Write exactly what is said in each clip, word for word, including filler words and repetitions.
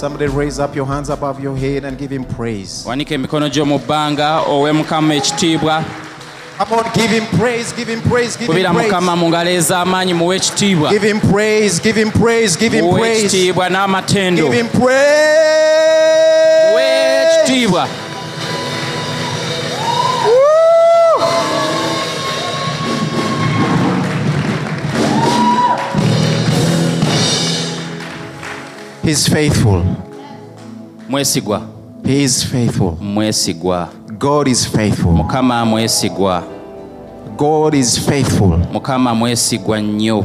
Somebody raise up your hands above your head and give him praise. Wanike emikono gyo mu bbanga owe Mukama ekitiibwa. Come on, give him praise, give him praise, give him Kubira praise. Mukama mu ngalo ez'amaanyi muwe ekitiibwa. Give him praise, give him praise, give him Muwe praise. ekitiibwa n'amatendo. Give him praise. Muwe ekitiibwa. He's faithful. Mwesigwa. He is faithful. Mwesigwa. God is faithful. Mukama mwesigwa. God is faithful. Mukama mwesigwa nnyo.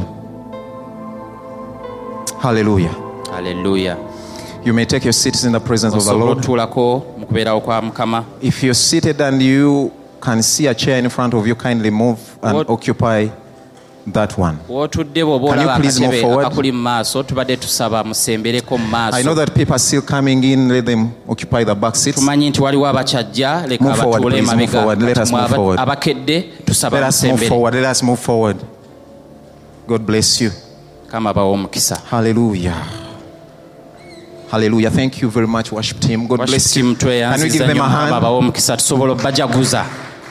Hallelujah. Hallelujah. You may take your seats in the presence of the Lord. Otuulako mu kubeerawo kwa Mukama. If you're seated and you can see a chair in front of you, kindly move and What? occupy that one. Wotudde bw'oba Can you olaba please move akatebe forward? akakuli mu maaso tubadde tusaba musembereko mu I know maaso. that people are still coming in. Let them occupy the back seats. Tumanyi nti waliwo abakyajja leka Move forward, abatuule please, move forward. Let us emabega. move forward. Abakedde tusaba Let us move musembere. forward. Let us move forward. God bless you. Kama bawa omukisa. Hallelujah. Hallelujah. Thank you very much, worship team. God bless you. Can we give them a hand? bawa omukisa tusobola obbajaguza.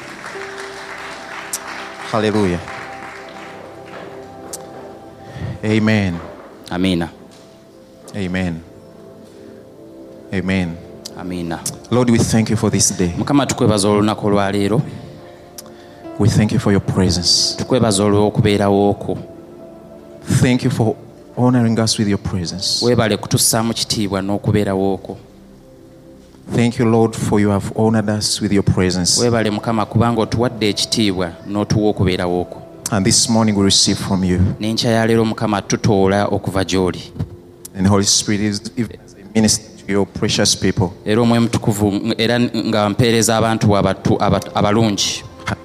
Hallelujah. Amen. Amina. Amen. Amen. Amina. Lord, we thank you for this day. Mukama tukwebaza olunaku olwaleero. We thank you for your presence. Tukwebaza olw'okubeerawo okwo. Thank you for honoring us with your presence. Weebale kutussaamu kitiibwa n'okubeerawo okwo. Thank you, Lord, for you have honored us with your presence. Weebale Mukama kubanga otuwadde ekitiibwa n'otuwa okubeerawo okwo. And this morning we receive from you. N'enkya ya leero Mukama tutoola okuva gy'oli. And the Holy Spirit is minister to your precious people. Era omwe mutukuvu era nga mpeereza abantu abatu abalungi.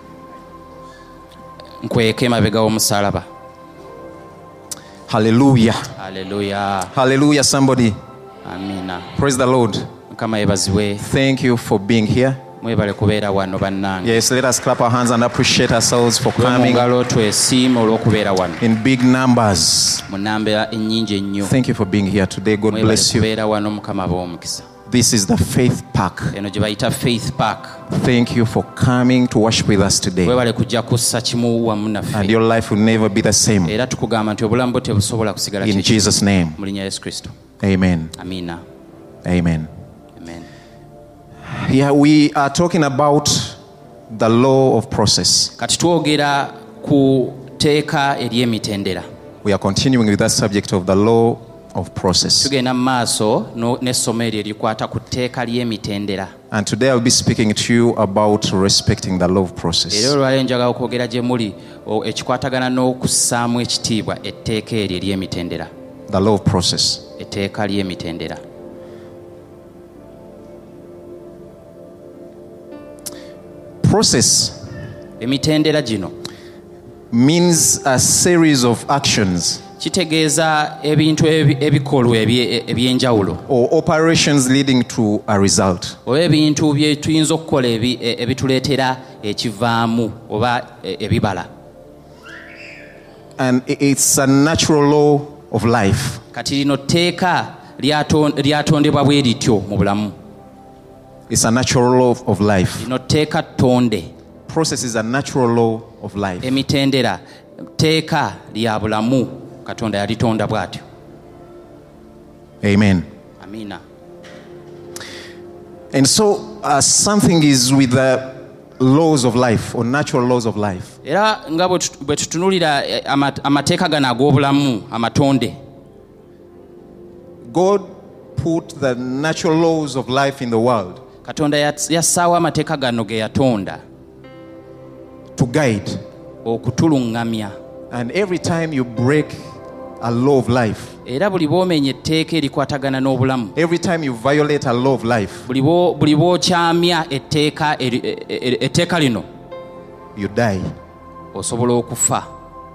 Nkweka emabega w'omusaalaba. Hallelujah. Hallelujah. Hallelujah, somebody. Amina. Praise the Lord. Mukama yeebazibwe. Thank you for being here. Mwebale kubeera wano bannange. Yes, let us clap our hands and appreciate ourselves for coming Ngalo twesiima olw'okubeera wano. in big numbers. Mu nnamba ennyingi ennyo. Thank you for being here today. God bless you. Kubeera wano Mukama b'omukisa. This is the Faith Park. Eno gye bayita Faith Park. Thank you for coming to worship with us today. Weebale kujja kussa kimu wamu naffe. And your life will never be the same. Era tukugamba nti obulamu bwo tebusobola kusigala In Jesus' name. mu linnya Yesu Kristo. Amen. Amina. Amen. Amen. Yeah, we are talking about the law of process. Kati twogera ku teeka ery'emitendera. We are continuing with that subject of the law of process. Tugenda mu maaso n'essomo eryo erikwata ku tteeka ly'emitendera. And today I'll be speaking to you about respecting the law of process. Era olwaleero njagala okwogera gye muli ekikwatagana n'okussaamu ekitiibwa etteeka eryo ery'emitendera. The law of process. Etteeka ly'emitendera. Process emitendera gino means a series of actions kitegeeza ebintu ebikolwa ebyenjawulo or operations leading to a result. oba ebintu bye tuyinza okukola ebituleetera ekivaamu oba ebibala. And it's a natural law of life. Kati lino tteeka lyatondebwa bwe lityo mu bulamu. It's a natural law of life. Lino tteeka ttonde. Process is a natural law of life. Emitendera tteeka lya bulamu Katonda yalitonda bw'atyo. Amen. Amina. And so uh, something is with the laws of life or natural laws of life. Era nga bwe tutunulira amateeka gano ag'obulamu amatonde. God put the natural laws of life in the world. Katonda yassaawo amateeka gano ge yatonda to guide. Okutulungamya. And every time you break a law of life, era buli bw'omenya etteeka erikwatagana n'obulamu, every time you violate a law of life, buli bw'okyamya etteeka etteeka lino, you die. Osobola okufa.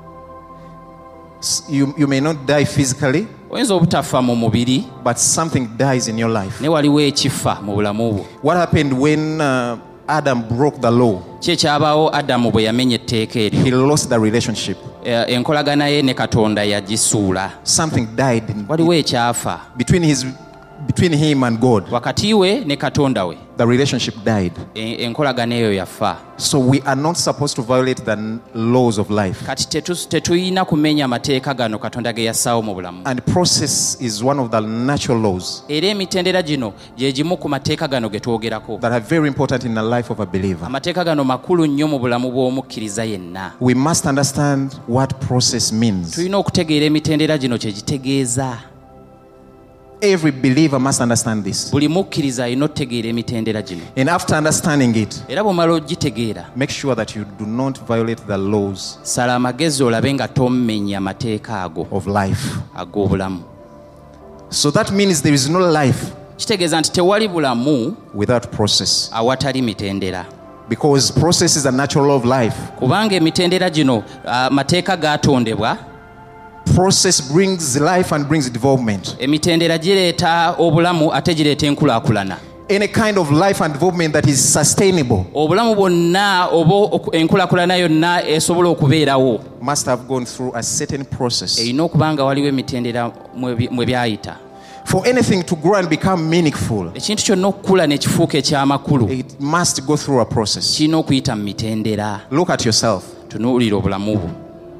You, you may not die physically, oyinza obutafa mu mubiri, but something dies in your life. Ne waliwo ekifa mu bulamu bwo. What happened when uh, Adam broke the law? Kye kyabaawo Adamu bwe yamenya etteeka eryo. He lost the relationship. Enkolagana ye ne Katonda yagisuula. Something died in, waliwo ekyafa between his between him and God, wakati we ne katonda we the relationship died. en- enkolagana eyo yafa. So we are not supposed to violate the n- laws of life. Kati tetu- tetuyina kumenya amateeka gano katonda ge yassaawo mu bulamu. And process is one of the natural laws Era emitendera gino gye gimu ku mateeka gano ge twogerako. that are very important in the life of a believer. Amateeka gano makulu nnyo mu bulamu bw'omukkiriza yenna. We must understand what process means. Tulina okutegeera emitendera gino kye gitegeeza. Every believer must understand this. Buli mukkiriza alina okutegeera emitendera gino. And after understanding it, Era bw'omala ogitegeera, make sure that you do not violate the laws sala amagezi olabe nga tommenya mateeka ago of life. ag'obulamu. So that means there is no life Kitegeeza nti tewali bulamu without process. awatali mitendera. Because process is a natural law of life. Kubanga emitendera gino ah, mateeka gaatondebwa. Process brings life and brings development. Emitendera gireeta obulamu ate gireeta enkulaakulana. Any kind of life and development that is sustainable Obulamu bwonna oba oku- enkulaakulana yonna esobola okubeerawo must have gone through a certain process. erina okuba nga waliwo emitendera mwe bi- mwe byayita. For anything to grow and become meaningful, Ekintu kyonna okukula ne kifuuka eky'amakulu it must go through a process. kirina okuyita mu mitendera. Look at yourself. Tunuulira obulamu bwo.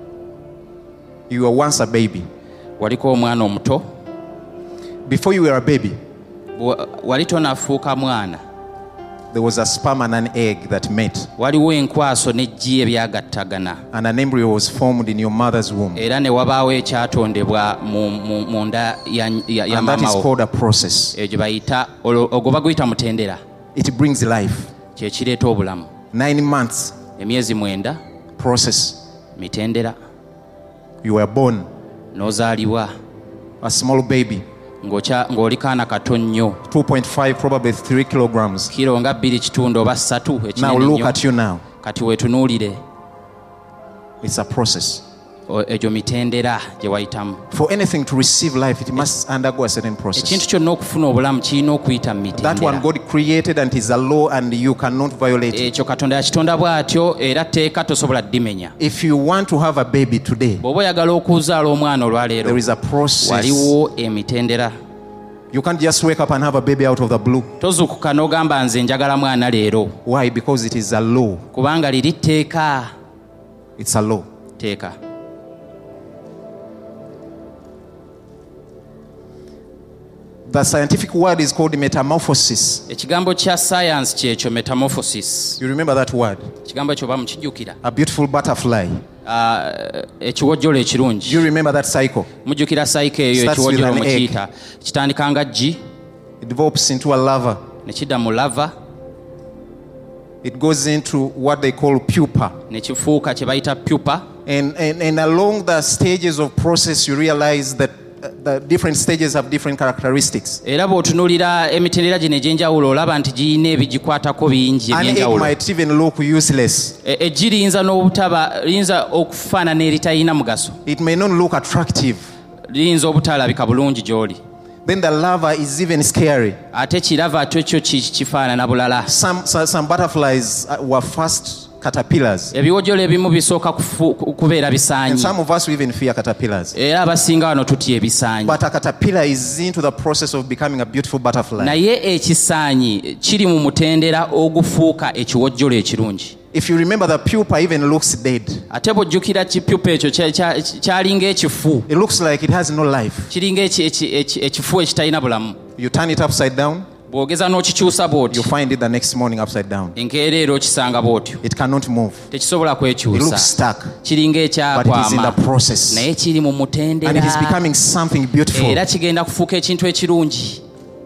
You were once a baby. Waliko omwana omuto, Before you were a baby, bwe- wali tonafuuka mwana, there was a sperm and an egg that met, waliwo enkwaso n'eggi ebyagattagana, and an embryo was formed in your mother's womb. era ne wabaawo ekyatondebwa mu- mu mu nda ya, ya, ya And that is mama wo. called a process. Egyo bayita olwo- ogwo baguyita mutendera. It brings life. Kye kireeta obulamu. Nine months, Emyezi mwenda process. mitendera. You were born N'ozaalibwa a small baby, ng'okya- ng'oli kaana kato nnyo, two point five, probably three kilograms. kiro nga bbiri kitundu oba ssatu, Now ekinene look nnyo. at you now. Kati weetunuulire, It's a process. o- egyo mitendera gye wayitamu. For anything to receive life, it must undergo a certain Ekintu process. kyonna okufuna obulamu kirina okuyita mu That one mitendera. God created and is a law and you cannot violate it. Ekyo katonda yakitonda bw'atyo era tteeka tosobola ddimenya. If you want to have a baby today, Bw'oba oyagala okuzaala omwana olwaleero, there is a process. waliwo emitendera. You can't just wake up and have a baby out of the blue. Tozukuka n'ogamba nze njagala mwana leero, Why? Because it is a law. kubanga liri tteeka. It's a law. Teeka. The scientific word is called metamorphosis. Ekigambo kya science kyekyo metamorphosis. You remember that word? Ekigambo ekyo oba mukijjukira. A beautiful butterfly. Ah, ekiwojjolo You ekirungi. remember that cycle? Mujjukira sayika eyo Starts with ekiwojjolo an egg. mukiyita. Kitandika nga ggi, It develops into a larva. ne kidda mu lava, It goes into what they call pupa. ne kifuuka kye bayita pupa. And, and, and along the stages of process, you realize that uh, the different stages have different characteristics. Era bw'otunuulira emitendera gino egy'enjawulo olaba nti giyina ebigikwatako bingi An egg eby'enjawulo. might even look useless. E- eggi liyinza n'obutaba liyinza okufaanana eritalina mugaso, It may not look attractive. liyinza obutalabika bulungi gy'oli. Then the larva is even scary. Ate kirava atyo kyo ki- kifaanana bulala. Some, so- some butterflies uh, were first caterpillars. Ebiwojjolo ebimu bisooka kufu- ku- kubeera And bisaanyi. some of us we even fear caterpillars. Era abasinga wano tutya ebisaanyi. But a caterpillar is into the process of becoming a beautiful butterfly. Naye ekisaanyi kiri mu mutendera ogufuuka ekiwojjolo ekirungi. If you remember, the pupa even looks dead. Ate bw'ojjukira kipyupa ekyo kya- kya- kyalinga ekifu. It looks like it has no life. Kiringa eki- eki- eki- ekifu ekitalina bulamu. You turn it upside down, Bw'ogeza n'okikyusa bw'oti, you find it the next morning upside down. enkeera era okisanga bw'otyo. It cannot move. Tekisobola It looks kwekyusa. stuck. Kiringa But it is in the ekyakwama. process. Naye kiri mu And mutendera. it is becoming something beautiful. Era kigenda kufuuka ekintu ekirungi.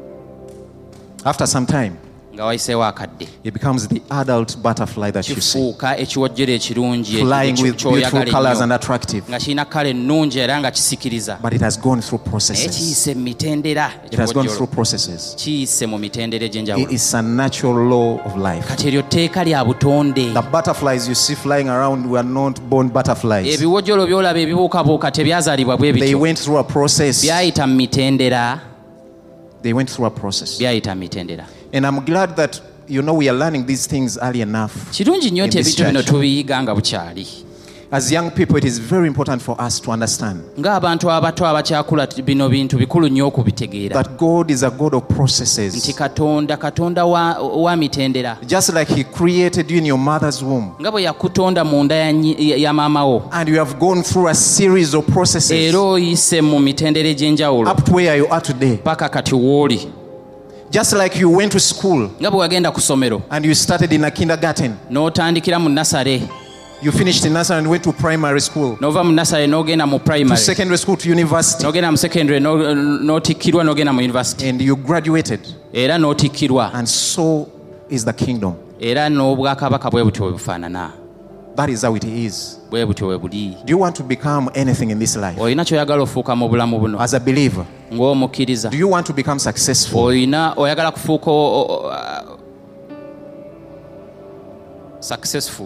After some time, Nga wayiseewo akadde. it becomes the adult butterfly that you see. Kifuuka ekiwojjolo ekirungi Flying ekyo with beautiful ky'oyagala colors ennyo. and attractive. Nga kirina kala ennungi era nga kisikiriza. But it has gone through Naye processes. kiyise mu mitendera. It has gone ekiwojjolo. through processes. Kiyise mu mitendera It egy'enjawulo. is a natural law of life. Kati eryo tteeka lya butonde. The butterflies you see flying around were not born butterflies. Ebiwojjolo by'olaba ebibuukabuuka tebyazaalibwa bwe They bityo. went through a process. Byayita mu mitendera. They went through a process. Byayita mu mitendera. And I'm glad that, you know, we are learning these things early enough. Kirungi nnyo In nti this ebintu bino church. tubiyiga nga bukyali. As young people, it is very important for us to understand ng'abantu abato abakyakula bino bintu bikulu nnyo okubitegeera that God is a God of processes. nti katonda katonda wa, wa mitendera Just like He created you in your mother's womb, nga bwe yakutonda mu nda ya, nyi- ya, ya maama wo and you have gone through a series of processes era oyise mu mitendera egy'enjawulo up to where you are today. paka kati wooli Just like you went to school nga bwe wagenda ku ssomero and you started in a kindergarten, n'otandikira mu nasale you finished in nursery and went to primary school, n'ova mu nasale n'ogenda mu to primary secondary school, to university, n'ogenda mu secondary no- n'otikkirwa n'ogenda mu university and you graduated. era n'otikkirwa And so is the kingdom. era n'obwakabaka bwe butyo bwe bufaanana That is how it is. bwe butyo bwe buli Do you want to become anything in this life? olina kyoyagala ofuuka mu bulamu buno As a believer, ng'omukkiriza do you want to become successful? olina oyagala kufuuka o- o- uh, successful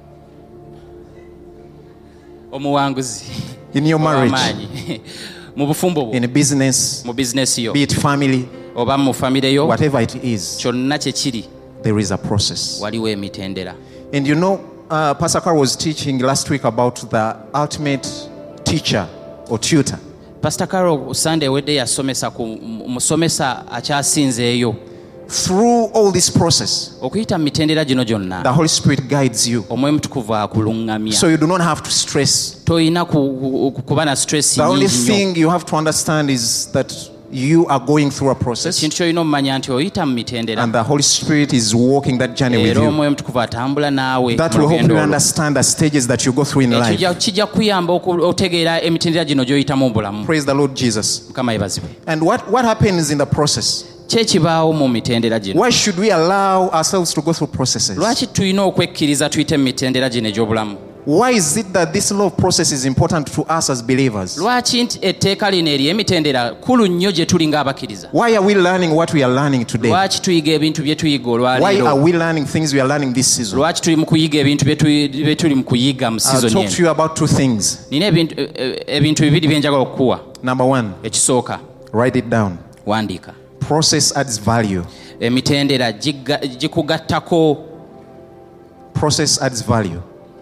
omuwanguzi In your marriage, ow'amaanyi mu bufumbo bwo in business, mu bizinesi yo be it family, oba mu famire yo whatever it is, kyonna kye kiri there is a process. waliwo emitendera And you know, uh, Pastor Carl was teaching last week about the ultimate teacher or tutor. pastor carol sunday ewedde yasomesa ku mu- musomesa akyasinzeeyo Through all this process, okuyita mu mitendera gino gyonna the Holy Spirit guides you. omwoyo mutukuvu akuluŋŋamya So you do not have to stress. toyina ku- ku- kuba na stress The only nyingi nnyo thing you have to understand is that you are going through a process, ekintu kyolina omumanya nti oyita mu mitendera and the Holy Spirit is walking that journey with era you. omwoyo mutukuvu atambula naawe That mu will help lugendo you olwo. understand the stages that you go through in Ekyo life. kijja- kijja kuyamba oku- otegeera emitendera gino gy'oyitamu mu bulamu Praise the Lord Jesus. mukama yebazibwe And what, what happens in the process? kyekibaawo mu mitendera gino Why should we allow ourselves to go through processes? lwaki tulina okwekkiriza tuyite mu mitendera gino egy'obulamu Why is it that this law of process is important to us as believers? lwaki nti etteeka lino eri emitendera kulu nnyo gye tuli ng'abakkiriza Why are we learning what we are learning today? lwaki tuyiga ebintu bye tuyiga Why are olwaleero we learning things we are learning this season? lwaki tuli mu kuyiga ebintu bye tuli- bye tuli mu kuyiga mu I'll sizoni talk eno to you about two things. nina ebintu e- e- ebintu bibiri bye njagala okukuwa Number one, ekisooka write it down. wandiika Process adds value. emitendera gigga- gikugattako Process adds value.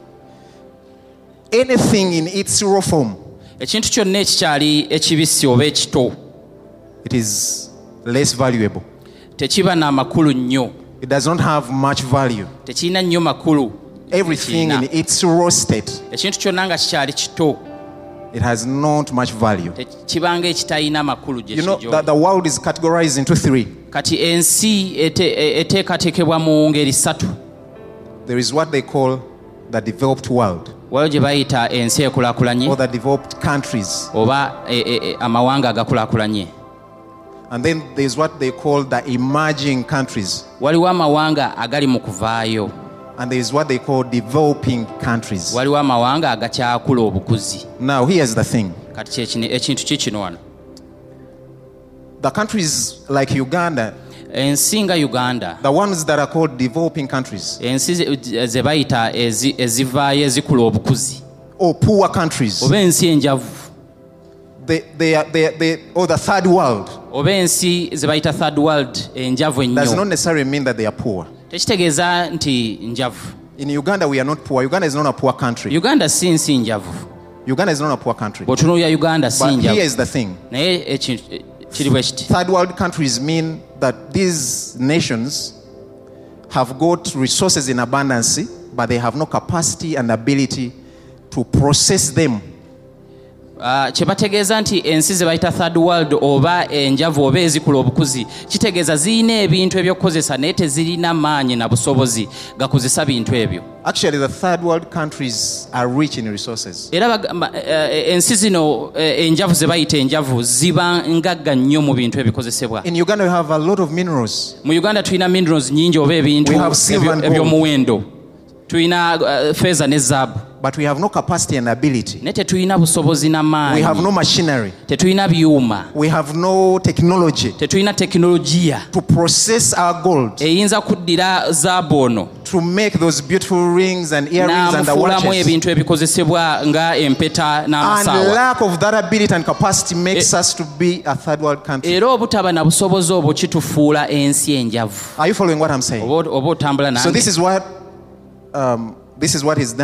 Anything in its raw form, ekintu kyonna ekikyali ekibisi oba ekito it is less valuable. tekiba na makulu nnyo It does not have much value. tekirina nnyo makulu Everything in Tekirina. its raw state, ekintu kyonna nga kikyali kito it has not much value. tekibanga ekitalina makulu gye You know kijjo. that the world is categorized into three. kati ensi ete- e- eteekateekebwa mu ngeri ssatu There is what they call the developed world, waliwo gye bayita ensi ekulaakulanye or the developed countries. oba e- e- e- amawanga agakulaakulanye And then there's what they call the emerging countries. waliwo amawanga agali mu kuvaayo And there's what they call developing countries. waliwo amawanga agakyakula obukuzi Now, here's the thing. kati kyekini- ekintu kikino wano The countries like Uganda, ensi nga uganda the ones that are called developing countries, ensi ze- ze bayita ezi- ezivaayo ezikula obukuzi or poor countries, oba ensi enjavu they, they are, they, they, or the third world, oba ensi ze bayita third world enjavu does not ennyo necessarily mean that they are poor. tekitegeeza nti njavu In Uganda, we are not poor. Uganda is not a poor country. uganda si nsi njavu Uganda is not a poor country. bw'otunuulira uganda si But here njavu is the thing. naye ekintu kiri bwe kiti Third world countries mean that these nations have got resources in abundance, but they have no capacity and ability to process them. Ah, kye bategeeza nti ensi ze bayita third world oba enjavu oba ezikula obukuzi kitegeeza zirina ebintu ebyokukozesa naye tezirina maanyi na busobozi gakozesa bintu ebyo Actually, the third world countries are rich in resources. era bagamba, eh, ensi zino eh, enjavu ze bayita enjavu ziba ngagga nnyo mu bintu ebikozesebwa In Uganda, we have a lot of minerals. mu uganda tulina minerals nyingi oba ebintu We have silver ebyo- and gold. ebyomuwendo tulina uh, feeza ne zaabu But we have no capacity and ability. naye tetulina busobozi We have n'amaanyi no machinery. tetulina byuma We have no technology tetulina tekinologiya to process our gold, eyinza kuddira zaabu ono to make those beautiful rings and earrings and the n'amufuulamu watches. ebintu ebikozesebwa nga empeta And n'amasaawa lack of that ability and capacity makes us to be a third world country. era obutaba na busobozi obwo kitufuula ensi enjavu Are you following what I'm saying? oba oba otambula So this nange is what um, this is what is done.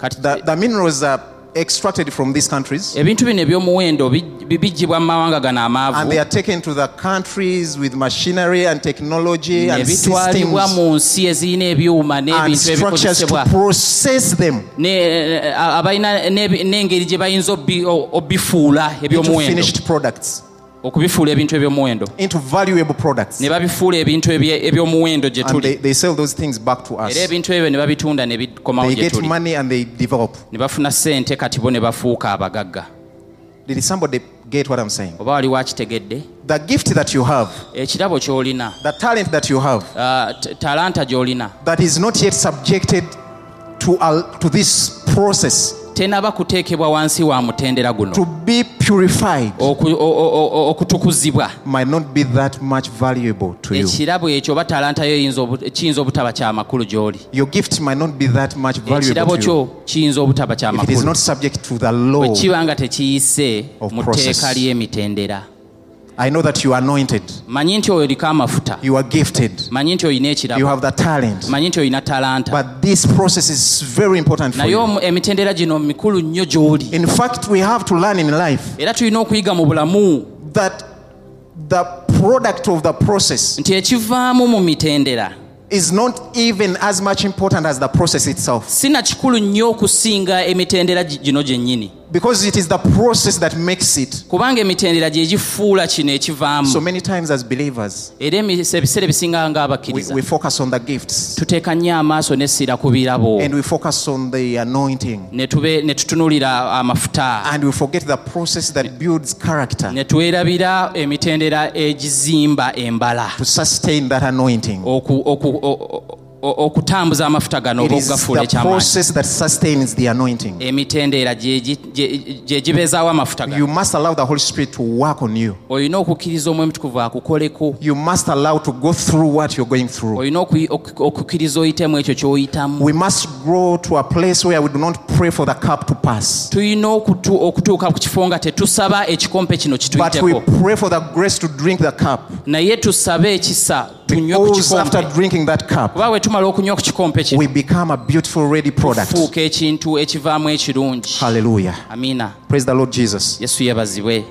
Kati- The, the minerals are extracted from these countries ebintu bino ebyomuwendo bi- bijjibwa mu mawanga gano and amaavu they are taken to the countries with machinery and technology ne and bitwalibwa systems mu nsi ezirina ebyuma and n'ebintu structures to ebikozesebwa process them ne- eh, abalina n'ebi- n'engeri gye bayinza obbi- o- obifuula into ebyomuwendo finished products, okubifuula ebintu ebyomuwendo into valuable products. ne babifuula ebintu ebye- ebyomuwendo gye And they, tuli they sell those things back to us. era ebintu ebyo ne babitunda ne bikomawo They gye get tuli money and they develop. ne bafuna ssente kati bo ne bafuuka abagagga Did somebody get what I'm saying? oba wali wakitegedde The gift that you have, ekirabo ky'olina the talent that you have, ah, t- talanta gy'olina that is not yet subjected to, uh, to this process tenaba kuteekebwa wansi wa mutendera guno to be purified Oku- o- o- o- okutukuzibwa might not be that much valuable to you. ekirabo ekyo oba talanta yo eyinza obu- kiyinza obutaba kya makulu gy'oli Your gift might not be that much ekirabo valuable to you kyo kiyinza obutaba kya if it is makulu not subject to the law. bwe kiba nga tekiyise of mu process. tteeka ly'emitendera I know that you are anointed, manyi nti oliko amafuta you are gifted, manyi nti olina you ekirabo have the talent, manyi nti olina talanta but this process is very important for naye you. omu- emitendera gino mikulu nnyo gy'oli In fact, we have to learn in life era tulina okuyiga mu bulamu that the product of the process nti ekivaamu mu mitendera is not even as much important as the process itself, sina kikulu nnyo okusinga emitendera gi- gino gyennyini because it is the process that makes it. kubanga emitendera gye gifuula kino ekivaamu So many times as believers, era emi- ebiseera ebisinga we, ng'abakkiriza we focus on the gifts tuteeka nnyo amaaso n'essira ku birabo and we focus on the anointing ne tube- ne tutunuulira amafuta and we forget the process that builds character ne twerabira emitendera egizimba embala to sustain that anointing. oku- oku- o- o- okutambuza amafuta gano It oba is okugafuula the ekyamaanyi process that sustains the anointing. emitendera gye gi- gye gye gibeezaawo amafuta You gano must allow the Holy Spirit to work on you. olina okukkiriza omwe mutukuvu akukoleko You must allow to go through what you're going through. olina okuyi- oku- okukkiriza oyitemu ekyo ky'oyitamu We must grow to a place where we do not pray for the cup to pass, tulina okutu- okutuuka ku kifo nga tetusaba ekikompe kino but we kituyiteko pray for the grace to drink the cup. naye tusabe ekisa tunywe ku Because after kikompe drinking that cup, kuba bwe tumala okunywa ku kikompe kino we become a beautiful, ready product. tufuuka ekintu ekivaamu ekirungi Hallelujah. amiina Praise the Lord Jesus. yesu yebazibwe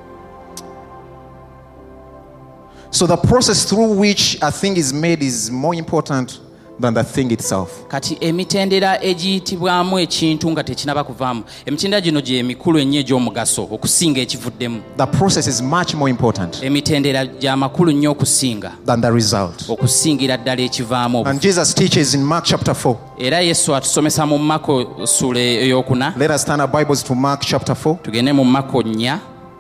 So the process through which a thing is made is more important than the thing itself. kati emitendera egiyitibwamu ekintu nga tekinaba kuvaamu emitendera gino gyemikulu ennyo egy'omugaso okusinga ekivuddemu The process is much more important emitendera gyamakulu nnyo okusinga than the result. okusingira ddala ekivaamu obu- And Jesus teaches in Mark chapter four. era yesu atusomesa mu mako sula eyokuna Let us turn our Bibles to Mark chapter four, tugende mu mako nnya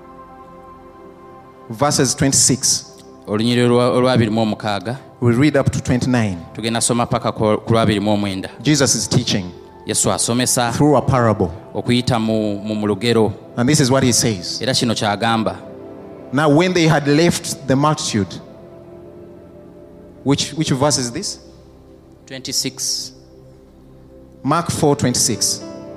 verses twenty-six. olunyiriri olwa- olwabiri mu omukaaga We read up to twenty-nine. tugenda soma paka ku ku lwabiri mu omwenda Jesus is teaching yesu asomesa through a parable. okuyita mu mu mu lugero And this is what he says. era kino kyagamba Now, when they had left the multitude, which, which verse is this? twenty-six Mark four twenty-six.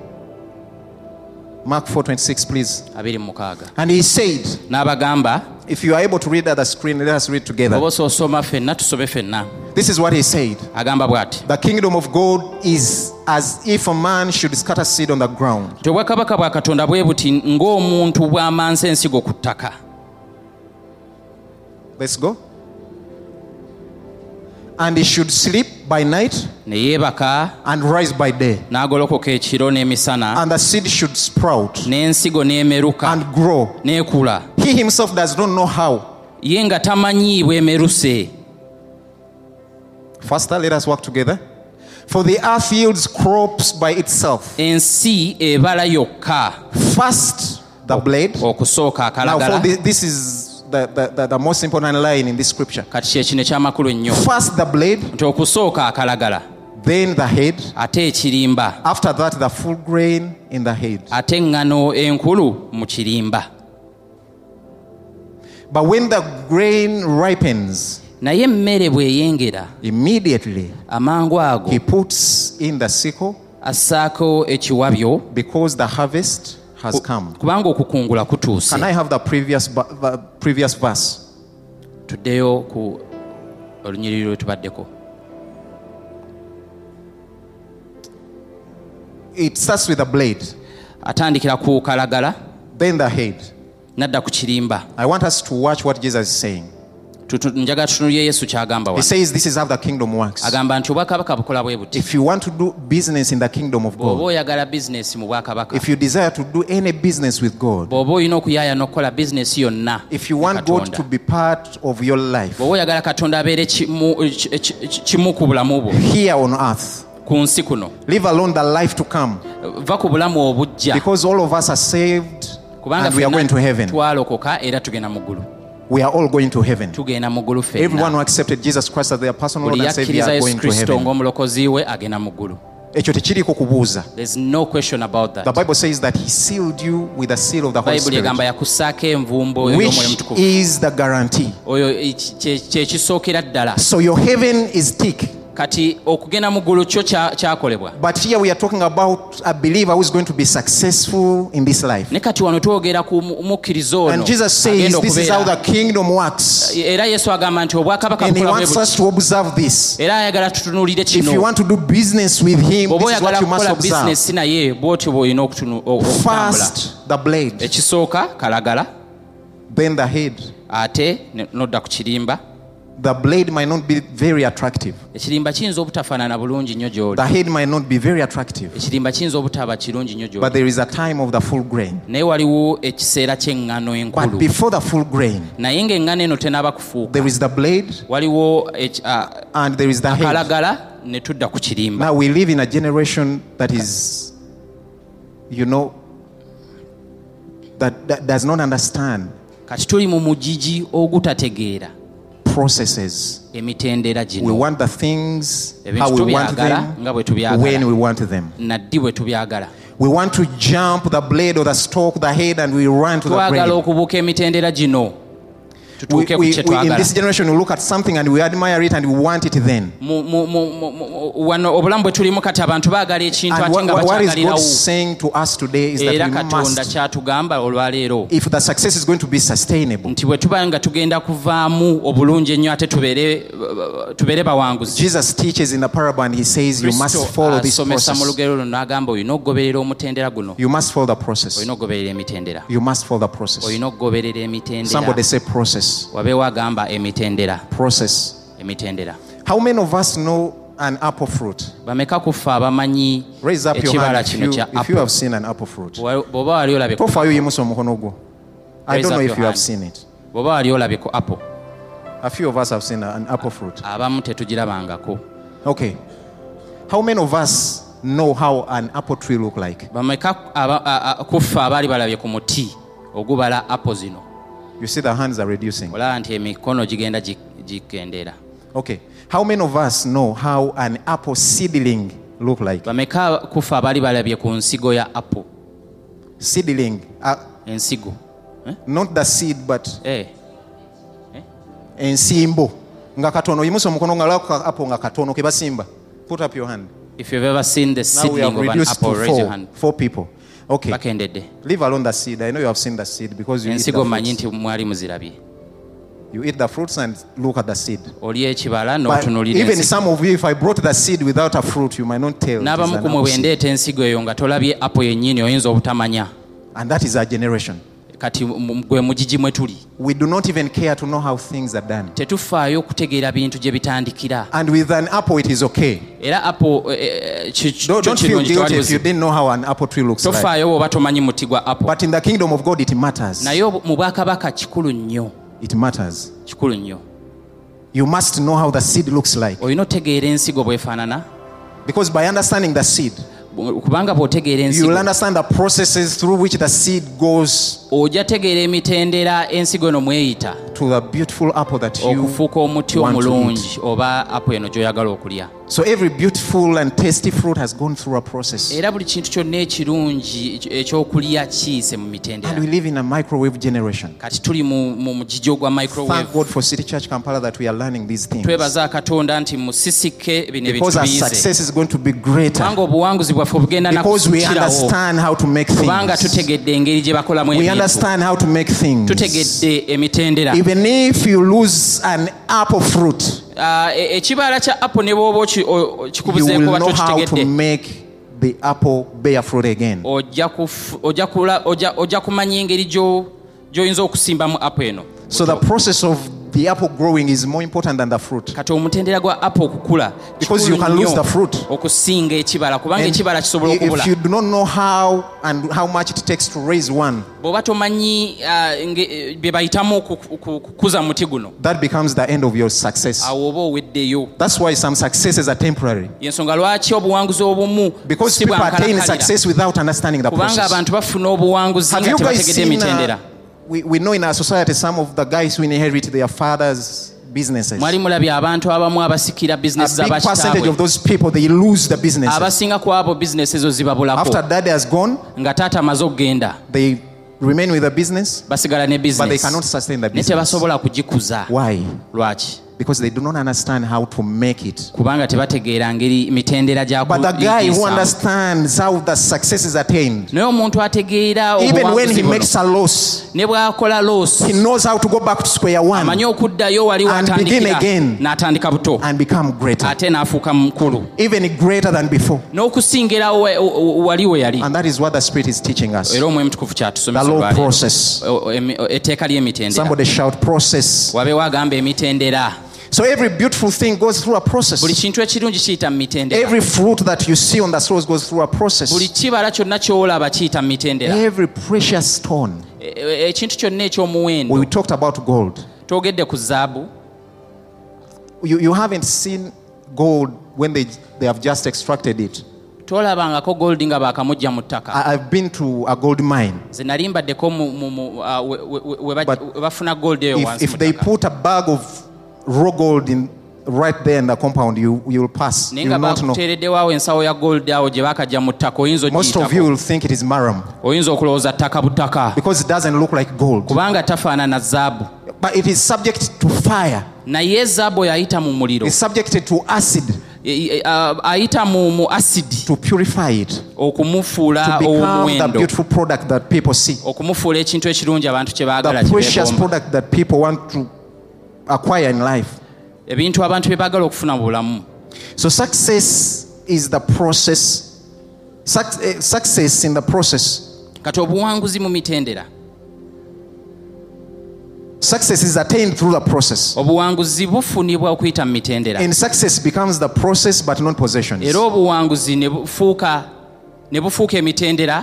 Mark four twenty-six, please. abiri mu mukaaga And he said, n'abagamba if you are able to read at the screen, let us read together. oba osoma ffenna tusome ffenna This is what he said. agamba bw'ati The kingdom of God is as if a man should scatter seed on the ground. nti obwakabaka bwa katonda bwe buti ng'omuntu bw'amansa ensigo ku ttaka Let's go. And he should sleep by night ne yeebaka and rise by day. n'agolokoka ekiro n'emisana And the seed should sprout n'ensigo n'emeruka and grow. n'ekula He himself does not know how. ye nga tamanyi bwemeruse Faster, let us work together. For the earth yields crops by itself. ensi ebala yokka First, the blade. okusooka Now, for akalagala this, this is the, the, the, the most important line in this scripture. kati kyekino ekyamakulu ennyo First, the blade, nti okusooka akalagala then the head. ate ekirimba After that, the full grain in the head. ate eŋŋano enkulu mu kirimba But when the grain ripens, naye emmere bw'eyengera immediately amangu ago he puts in the sickle assaako ekiwabyo because the harvest has come. kubanga okukungula kutuuse Can I have the previous, bu- the previous verse? tuddeyo ku olunyiriri lwe tubaddeko it starts with the blade, atandikira ku kalagala then the head. nadda ku kirimba. I want us to watch what Jesus is saying. Tutu- njagala tutunulire Yesu kyagamba He wano. says this is how the kingdom works. Agamba nti obwakabaka bukola bwe buti. If you want to do business in the kingdom of Bw'oba God, oyagala bizinesi mu bwakabaka, if you desire to do any business with God, bw'oba olina okuyaaya n'okukola bizinesi yonna if you want God Katonda. to be part of your life bw'oba oyagala Katonda abeere kimu ki- ki- ki- kimu ku bulamu bwo here on earth, ku nsi kuno, leave alone the life to come, va ku bulamu obujja, because all of us are saved kubanga and we are going to heaven. twalokoka era tugenda mu ggulu. We are all going to heaven. Tugenda mu ggulu Everyone who ffenna. accepted Jesus Christ as their personal Lord Buli and Savior yakkiriza are Yesu going to Kristo heaven. ng'omulokozi we agenda mu ggulu. Ekyo tekiriko kubuuza. There's no question about The that. Bible says that he sealed you with the seal of the Holy Bayibuli egamba Spirit, yakussaako envumbo ey'omwoyo which mutukuvu. is the guarantee. Oyo kye kye kisookera ddala. So your heaven is thick. Kati okugenda mu ggulu kyo kya- kyakolebwa. But here we are talking about a believer who is going to be successful in this life. Ne kati wano twogera ku mu- mukkirizo ono And Jesus says agenda this is how okubeera. the kingdom works. Era Yesu agamba nti obwakabaka And he bukola bwe wants buti. us to observe this. Era ayagala tutunuulire If you kino. want to do business with him, Bw'oba this is what oyagala you must kukola observe. bizinesi naye bw'otyo bw'olina okutunu- o- okutambula. First, the blade, Ekisooka kalagala, then the head. ate ne- n'odda ku kirimba. The blade might not be very attractive. Ekirimba kiyinza obutafaanana bulungi nnyo gy'oli. The head might not be very attractive. Ekirimba kiyinza obutaba kirungi nnyo But gy'oli. there is a time of the full grain. Naye waliwo ekiseera ky'eŋŋano But enkulu. before the full grain, Naye ng'eŋŋano eno tenaaba kufuuka. there is the blade Waliwo eki- a- and there is the head. akalagala ne tudda ku kirimba. Now we live in a generation that is, you know, that, that does not understand Kati tuli mu mugigi ogutategeera processes. emitendera We gino. want the things Ebintu how we want tubyagala them, nga bwe tubyagala. when we want them. Naddi bwe tubyagala. We want to jump the blade or the stalk, the head, and we run to the Twagala grain. okubuuka emitendera gino. We, Tutuuke ku we, kye we, in twagala. this generation, we look at something and we admire it and we want it then. Mu- mu- mu- mu- mu- wano obulamu bwe tulimu kati abantu baagala ekintu And ate what, nga what, what is God bakyagalirawo. saying to us today is Era that we Katonda must, kyatugamba olwaleero if the success is going to be sustainable, nti bwe tuba nga tugenda kuvaamu obulungi ennyo ate tubeere tubeere bawanguzi. Jesus teaches in the parable and he says you must Kristo follow this asomesa mu process. lugero luno n'agamba olina okugoberera omutendera guno. You must follow the process. Olina okugoberera emitendera. You must follow the process. Olina okugoberera emitendera. Somebody say process. Wabeewo agamba emitendera. Process. Emitendera. How many of us know an apple fruit? Bameka ku ffe abamanyi Raise up your ekibala hand if kino you, kya if you apple. have seen an apple fruit. Wa- bw'oba wali olabye ku- Tofayo yimusa omukono gwo. I Raise don't know up if your you have hand. seen it. bw'oba wali olabye ku apple. A few of us have seen an apple fruit. Abamu tetugirabangako. Okay. How many of us know how an apple tree look like? Bameka aba- a- a- ku ffe abaali balabye ku muti ogubala apple zino. You see the hands are reducing. Olaba nti emikono gigenda gi- gikendeera. Okay. How many of us know how an apple seedling look like? Bameka ku ffe abaali balabye ku nsigo ya apple. Seedling. Uh, Ensigo. Eh? not the seed, but Eh. ensimbo. Nga katono. Yimusa omukono nga lako ka apple nga katono ke basimba. Put up your hand. If you've ever seen the Now we seedling have of an reduced apple, to raise your four. hand. Four people. Okay. Bakendedde. Leave alone the seed. I know you have seen the seed because you eat the Ensigo mmanyi fruits. nti mwali muzirabye. You eat the fruits and look at the seed. Olya ekibala But n'otunuulira even ensigo. some of you, if I brought the seed without a fruit, you might not tell. it is N'abamu an ku mwe apple bwe seed. ndeeta ensigo eyo nga tolabye apple yennyini oyinza obutamanya. And that is our generation. Kati mu- gwe mugigi mwe tuli. We do not even care to know how things are done. Tetufaayo kutegeera bintu gye bitandikira. And with an apple, it is okay. Era apple eh, eh, ki- ki- Don't, kyo don't feel kirungi guilty tewali if you buzibu. didn't know how an apple tree looks like. Tofaayo bw'oba tomanyi muti gwa apple. But in the kingdom of God, it matters. Naye obu- mu bwakabaka kikulu nnyo. It matters. Kikulu nnyo. You must know how the seed looks like. Olina otegeera ensigo bw'efaanana. Because by understanding the seed, Kubanga bw'otegeera you ensigo will understand the processes through which the seed goes ojja tegeera emitendera ensigo eno mweyita to the beautiful apple that you okufuuka omuti want to omulungi oba apo eno gy'oyagala okulya. So every beautiful and tasty fruit has gone through a process. Era buli kintu kyonna ekirungi ekyokulya kiyise mu And mitendera. we live in a microwave generation. Kati tuli mu mu mugigi ogwa Thank microwave. God for City Church Kampala that we are learning these things. Twebaza Katonda nti musisike bino Because our ebitubiyize. success is going to be greater. Kubanga obuwanguzi bwaffe bugenda Because we nakusukirawo. understand how to make Kubanga things. tutegedde engeri gye bakolamu We ebintu. understand how to make things. Tutegedde emitendera. Even if you lose an apple fruit, Ah, e- ekibala kya apple ne bw'oba oki- o- o- you kikubuzeeko will oba know how to tokitegedde. make the apple bear fruit again. ojja kufu- ojja kula- ojja- ojja kumanya engeri gyo- gy'oyinza okusimbamu apo eno. So the process of the apple growing is more important than the fruit. kati omutendera gwa apo okukula Because you kikulu can lose nnyo the fruit. okusinga ekibala kubanga And ekibala kisobola okubula. if you do not know how and how much it takes to raise one, bw'oba tomanyi ah, nge- bye bayitamu oku- oku- okukuza muti guno, that becomes the end of your success. awo oba oweddeyo. That's why some successes are temporary. yensonga lwaki obuwanguzi obumu Because si people attain bwankalakkalira. success without understanding the kubanga process. abantu bafuna obuwanguzi Have nga you guys tebategedde seen, emitendera. uh, we, we know in our society some of the guys who inherit their father's businesses. mwali mulabye abantu abamu abasikira bizinesi A big percentage of z'abakitaabwe, those people, they lose the businesses. abasinga ku abo bizinesi ezo zibabulako. After dad has gone, nga taata amaze okugenda they remain with the business, basigala ne but they bizinesi cannot sustain the naye business. tebasobola kugikuza. Why? lwaki? Because they do not understand how to make it. kubanga tebategeera ngeri mitendera But the guy who gyakuyigisa. understands how the success is attained, naye omuntu ategeera even when he obuwanguzi buno, makes a loss, ne bw'akola loosi he knows how to go back to square one amanyi okuddayo wali And begin watandikira again. n'atandika buto and become greater, ate n'afuuka mukulu even greater than before. n'okusingira we- o- o- wali we yali. And that is what the Spirit is teaching us. era omwe mutukufu The kyatusomesa law olwaleero. process. O- o- emi- o- etteeka ly'emitendera. Somebody shout process. wabeewo agamba emitendera. So every beautiful thing goes through a process. buli kintu ekirungi kiyita mu mitendera. Every fruit that you see on the soils goes through a process. buli kibala kyonna ky'olaba kiyita mu mitendera. Every precious stone. E- e- ekintu kyonna ekyomuwendo. We talked about gold. twogedde ku zaabu. You, you haven't seen gold when they, they have just extracted it. tolabangako gold nga baakamujja mu ttaka. I, I've been to a gold mine. ze nali mbaddeko mu- mu- mu- ah, we- we- we- we baj- But we bafuna gold eyo If, wansi if mu they ttaka. put a bag of raw gold in right there in the compound, you you will pass. naye You nga will not know. bakuteereddewo ensawo ya gold awo gye baakajja mu ttaka oyinza Most of you ogiyitako. will think it is maram oyinza okulowooza ttaka butaka because it doesn't look like gold. kubanga tafaanana zaabu. But it is subject to fire. naye zaabu oyo ayita mu muliro. It's subjected to acid E- e- ah, ayita mu mu asidi to purify it, to okumufuula become the ow'omuwendo, beautiful product that people see, okumufuula ekintu ekirungi abantu kye baagala the kye precious beegomba. product that people want to acquire in life. ebintu abantu bye baagala okufuna mu bulamu. So success is the process. Suc- eh, success in the process. kati obuwanguzi mu mitendera. Success is attained through the process. obuwanguzi bufunibwa okuyita mu mitendera. And success becomes the process but not possessions. era obuwanguzi ne bufuuka ne bufuuka emitendera.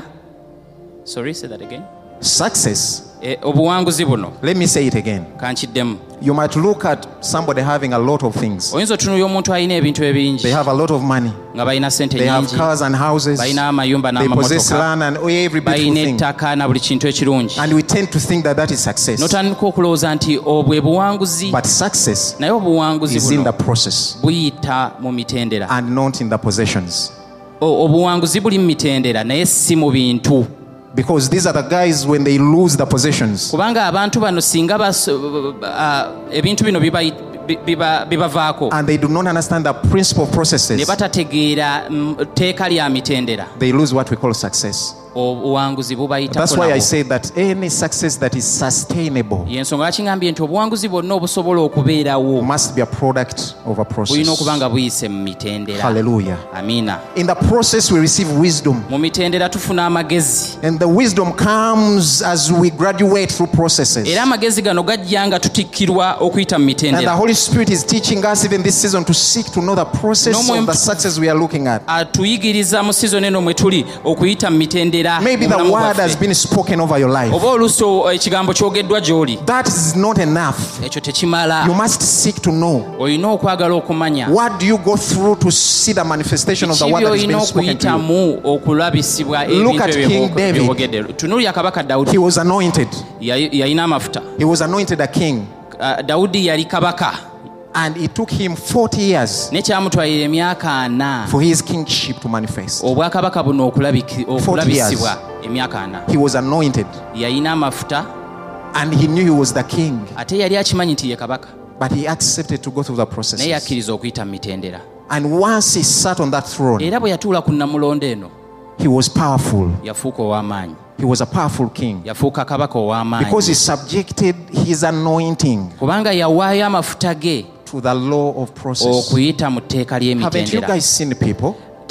sorry say that again. Success, E, obuwanguzi buno let me say it again. kankiddemu. You might look at somebody having a lot of things. oyinza otunuulira omuntu alina ebintu ebingi They have a lot of money. nga balina sente They have nyingi, cars and houses. balina amayumba They possess n'amamotoka, land and every beautiful balina thing. ettaka na buli kintu ekirungi. And we tend to think that that is success. n'otandika okulowooza nti obwe buwanguzi. But success naye obuwanguzi is in the buno process buyita mu mitendera. and not in the possessions. O- obuwanguzi buli mu mitendera naye si mu bintu. Because these are the guys when they lose the possessions. kubanga abantu bano singa bas- ah, ebintu bino biba- biba- bibavaako And they do not understand the principle of ne processes. batategeera mm, tteeka lya mitendera. They lose what we call success. obuwanguzi bubayitako That's why I nabo. say that any success that is sustainable yensonga lwakingambye nti obuwanguzi bwonna obusobola okubeerawo must be a product of a bulina process. okuba nga buyise mu mitendera. Hallelujah. amiina. In the process, we receive wisdom. mu mitendera tufuna amagezi, And the wisdom comes as we graduate through processes. era amagezi gano gajja nga tutikkirwa okuyita mu And the mitendera. Holy Spirit is teaching us even this season to seek to know the process No, of the success we are looking at. atuyigiriza mu sizoni eno mwe tuli okuyita mu mitendera. Maybe mu the bulamu word bwaffe. has been spoken over your life. oba oluusi o- ekigambo kyogeddwa gy'oli, That is not enough. ekyo tekimala. You must seek to know. olina okwagala okumanya What do you go through to see the manifestation of the ki word that has byolina been spoken to you? okuyitamu okulabisibwa Look ebintu at ebyo King byo- David. byobogedde. tunuulira kabaka dawudi, He was anointed. Yali- yalina amafuta. He was anointed a king. Ah, dawudi yali kabaka And it took him forty years nekyamutwalira emyaka ana for his kingship to manifest. obwakabaka buno okulabiki- okulabisibwa emyaka ana. He was anointed. yalina amafuta And he knew he was the king. ate yali akimanyi nti ye kabaka, But he accepted to go through the naye process. yakkiriza okuyita mu mitendera. And once he sat on that throne, era bwe yatuula ku namulondo eno he was powerful. yafuuka ow'amaanyi, He was a powerful king. yafuuka kabaka ow'amaanyi Because he subjected his anointing kubanga yawaayo amafuta ge to the law of process. okuyita mu tteeka Haven't you ly'emitendera. guys seen people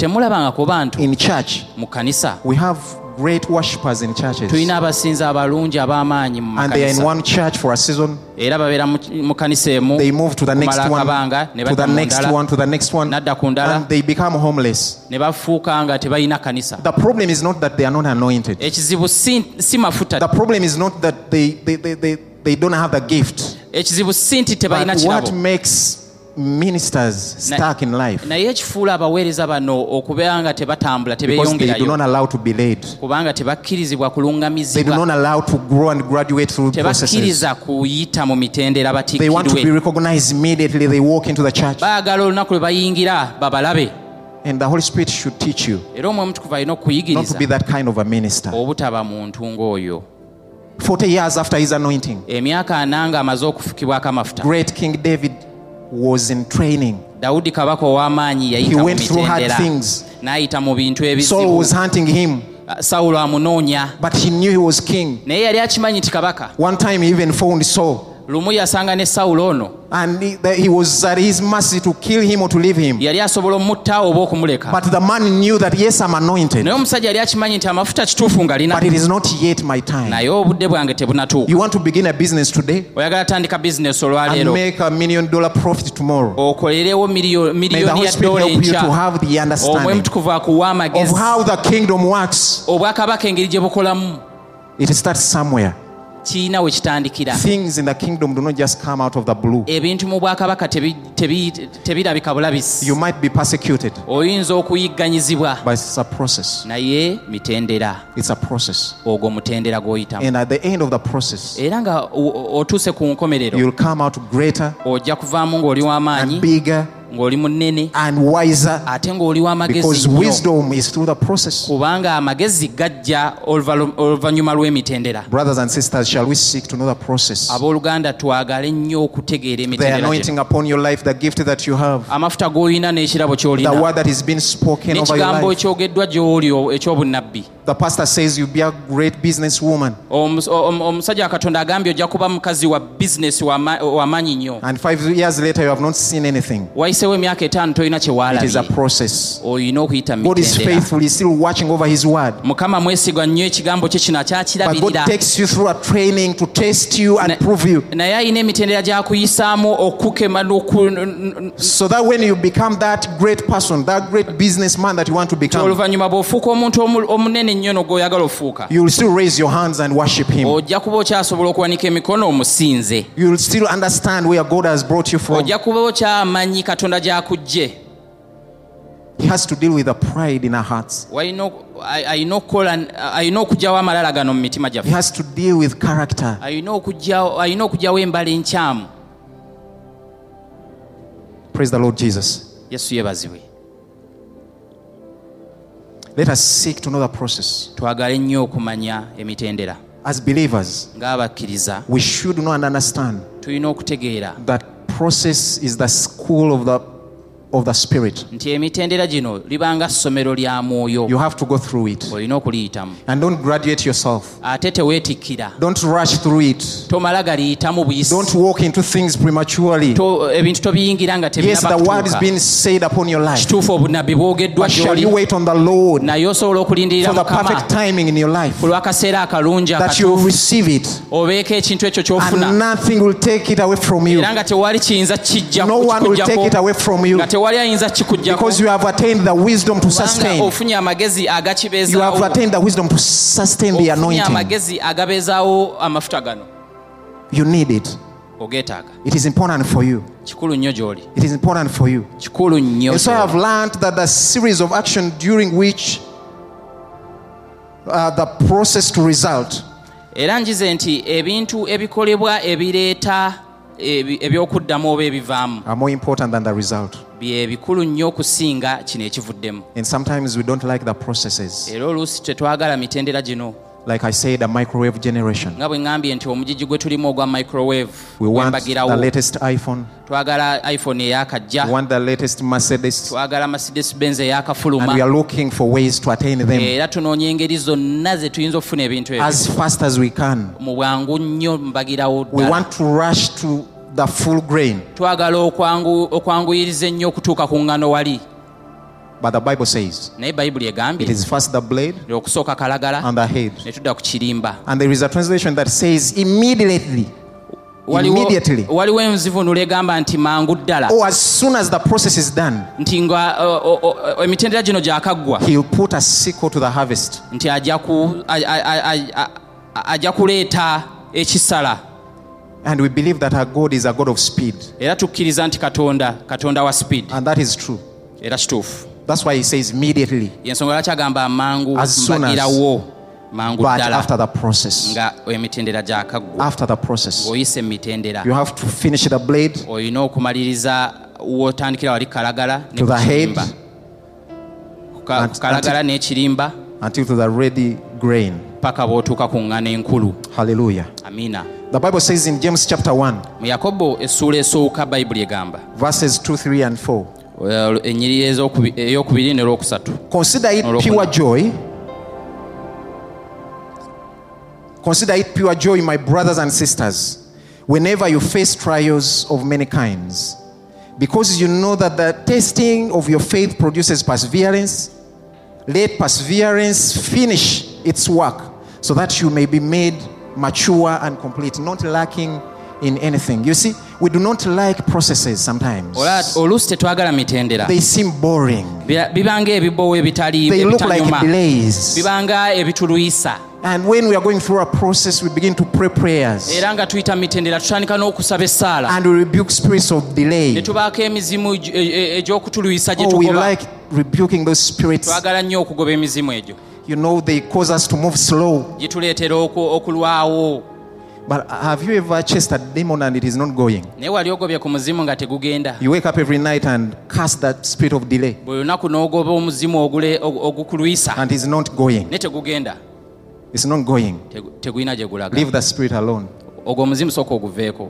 temulabanga ku bantu In church, mu kanisa we have great worshippers in churches. tulina abasinza abalungi ab'amaanyi mu And they are in makanisa one church for a season. era babeera mu mu kanisa emu They move to the next kumala one, akabanga ne to the badda mu next ndala one, to the next one, n'adda ku ndala and they become homeless. ne bafuuka nga tebalina kanisa. The problem is not that they are not anointed. Ekizibu si, si mafuta, The problem is not that they, they, they, they, they don't have the gift. ekizibu si nti tebalina But what kirabo, makes ministers stuck in life? naye ekifuula abaweereza bano okubeera nga tebatambula Because they do tebeeyongerayo not allow to be led. kubanga tebakkirizibwa They do kulungamizibwa, not allow to grow and graduate through processes. tebakkiriza kuyita mu mitendera They want to be batikkirwe, recognized immediately they walk into the church. baagala olunaku lwe bayingira babalabe. And the Holy Spirit should teach you Era omwoyo omutukuvu alina not to okukuyigiriza be that kind of a minister. obutaba muntu ng'oyo. forty years after his anointing, Emyaka ana nga amaze okufukibwako amafuta, great King David was in training. Dawudi kabaka ow'amaanyi He yayita mu went through hard mitendera things. n'ayita mu bintu Saul was ebizibu. hunting him, Sawulo amunoonya but he knew he was king. naye yali akimanyi nti kabaka. One time he even found Saul, Lumu yasanga ne Sawulo ono and he, that he was at his mercy to kill him or to leave him. yali asobola omutta oba okumuleka, But the man knew that, yes, I'm anointed, naye omusajja yali akimanyi nti amafuta kituufu ngalina, but it is not yet my time. naye obudde bwange tebunatuuka. You want to begin a business today Oyagala tandika bizinesi and olwaleero make a million dollar profit tomorrow. okolerewo miliyo- May the miliyoni Holy ya Spirit dola help you to enkya. have the Omwoyo understanding omutukuvu akuwa of amagezi how the kingdom works. obwakabaka engeri gye bukolamu It starts somewhere. kirina we kitandikira. Things in the kingdom do not just come out of the blue. Ebintu mu bwakabaka tebi- tebi- tebirabika bulabisi. You might be persecuted, Oyinza okuyigganyizibwa, but it's a process. naye mitendera, It's a process. ogwo mutendera gw'oyitamu. And at the end of the process, Era nga o- o- otuuse ku nkomerero you'll come out greater ojja kuvaamu ng'oli w'amaanyi, and bigger ng'oli munene, and wiser, ate ng'oli w'amagezi because nnyo, wisdom is through the process. kubanga amagezi gajja oluva- oluvannyuma lw'emitendera. Brothers and sisters, shall we seek to know the process? Abooluganda twagale nnyo okutegeera The emitendera gye. anointing upon your life, the gift that you have, Amafuta g'olina n'ekirabo the ky'olina word that is being spoken over your n'ekigambo life. ekyogeddwa gy'oli o- ekyobunnabbi. The pastor says you'll be a great businesswoman, Omus- om- Omusajja Katonda agambye ojja kuba mukazi wa bizinesi w'amaanyi nnyo. and five years later you have not seen anything. Wayiseewo emyaka etaano tolina kye It is a waalabye. process. Olina okuyita mu God is mitendera. faithful. He's still watching over his word. Mukama mwesigwa nnyo ekigambo kye kino But God akyakirabirira. takes you through a training to test you and Na- prove you, naye alina emitendera gy'akuyisaamu okukema n'oku- n- n- so that when you become that great person, that great businessman that you want to become, oluvannyuma bw'ofuuka omuntu omu- omunene nnyo n'ogw'oyagala ofuuka, you will still raise your hands and worship him. ojja kuba okyasobola okuwanika emikono omusinze. You will still understand where God has brought you from. Ojja kuba okyamanyi Katonda gy'akugye. He has to deal with the pride in our hearts. Walina oku- ay- alina okukola- alina okuggyawo amalala gano mu mitima He gyaffe. has to deal with character. Alina okuggyawo alina okuggyawo embala enkyamu. Praise the Lord Jesus. Yesu yeebazibwe. Let us seek to know the process. Twagale nnyo okumanya emitendera. As believers, Ng'abakkiriza we should know and understand tulina okutegeera that process is the school of the of the Spirit. nti emitendera gino libanga ssomero lya mwoyo. You have to go through it. Olina okuliyitamu. And don't graduate yourself. Ate teweetikkira. Don't rush through it. Tomala galiyitamu buyisi. Don't walk into things prematurely. To- ebintu tobiyingira nga Yes, the word is tebinnaba being said upon your life. kituufu obunnabbi bwogeddwa But shall you gy'oli, wait on the Lord naye osobola okulindirira for the Mukama perfect timing in your life, ku lw'akaseera akalungi that you akatuufu, receive it, obeeko ekintu ekyo and ky'ofuna, nothing will take it away from you. era nga tewali kiyinza kijja No one will take it kikugyako, away from you, nga tewali ayinza kikugyako, because you have attained the wisdom to kubanga sustain. ofunye amagezi You have agakibeezaawo, attained the wisdom to sustain the ofunye anointing. amagezi agabeezaawo amafuta gano. You need it. Ogeetaaga. It is important for you. Kikulu nnyo gy'oli. It is important for you. Kikulu nnyo And so I have gy'oli. learned that the series of action during which uh, the process to result Era njize nti ebintu ebikolebwa ebireeta ebi- ebyokuddamu oba ebivaamu are more important than the result. bye bikulu nnyo okusinga kino ekivuddemu. And sometimes we don't like the processes. Era oluusi tetwagala mitendera gino. Like I said, a microwave generation. Nga bwe ŋŋambye nti omugigi gwe tulimu ogwa microwave We want the gwembagirawo, latest iPhone. twagala iphone eyakajja, We want the latest Mercedes. twagala mercedes benz And we eyakafuluma, are looking for ways to attain them era tunoonya engeri zonna ze tuyinza okufuna ebintu ebyo as fast as we can. mu bwangu nnyo mbagirawo We ddala. want to rush to the full grain. Twagala okwangu- okwanguyiriza ennyo okutuuka ku ŋŋano wali. But the Bible says naye bayibuli it egambye is first the blade okusooka kalagala and the head. ne tudda ku kirimba. And there is a translation that says immediately. Waliwo Immediately. waliwo enzivunula egamba nti mangu ddala Or as soon as the process is done, nti nga o- o- o- emitendera gino gyakaggwa he'll put a sickle to the harvest. nti ajja ku- a- a- a- a- a- ajja kuleeta ekisala. And we believe that our God is a God of speed. Era tukkiriza nti katonda katonda wa speed. And that is true. Era kituufu. That's why he says immediately, Yensonga lwaki agamba amangu As soon as- mbagirawo mangu but ddala after the process. nga emitendera gyakaggwa. After the process. Ng'oyise mu mitendera You have to finish the blade olina okumaliriza wotandikira wali kalagala ne to the head kukirimba. Ka- and- kalagala n'ekirimba until to the ready grain. paka bw'otuuka ku ŋŋano enkulu. Hallelujah. Amiina. The Bible says in James chapter one, Mu Yakobo essuula esooka bayibuli egamba verses two, three, and four. eh, ennyiriri ez'okubi- ey'okubiri n'olwokusatu. Consider it Olwokuna. pure joy. Consider it pure joy, my brothers and sisters, whenever you face trials of many kinds, because you know that the testing of your faith produces perseverance. Let perseverance finish its work, so that you may be made mature and complete, not lacking in anything. You see, we do not like processes sometimes. Ola oluusi tetwagala mitendera. They seem boring. Bira- bibanga ebibowo ebitali They look like ebitanyuma. delays. Bibanga ebituluyisa. And when we are going through a process, we begin to pray prayers. Era nga tuyita mitendera tutandika n'okusaba essaala. And we rebuke spirits of Ne delay. tubaako emizimu gy- e- e- egy'okutuluyisa gye Oh, we tugoba. like rebuking those spirits. Twagala nnyo okugoba emizimu egyo. You know, they cause us to move slow. Gituleetera oku- okulwawo. But have you ever chased a demon and it is not going? Naye wali ogobye ku muzimu nga tegugenda. You wake up every night and cast that spirit of delay Buli lunaku n'ogoba omuzimu ogule- ogu- ogukulwisa. and it's not going. Naye tegugenda. It's not going. Tegu- tegulina gye gulaga. Leave the spirit alone. Ogwo omuzimu sooka oguveeko.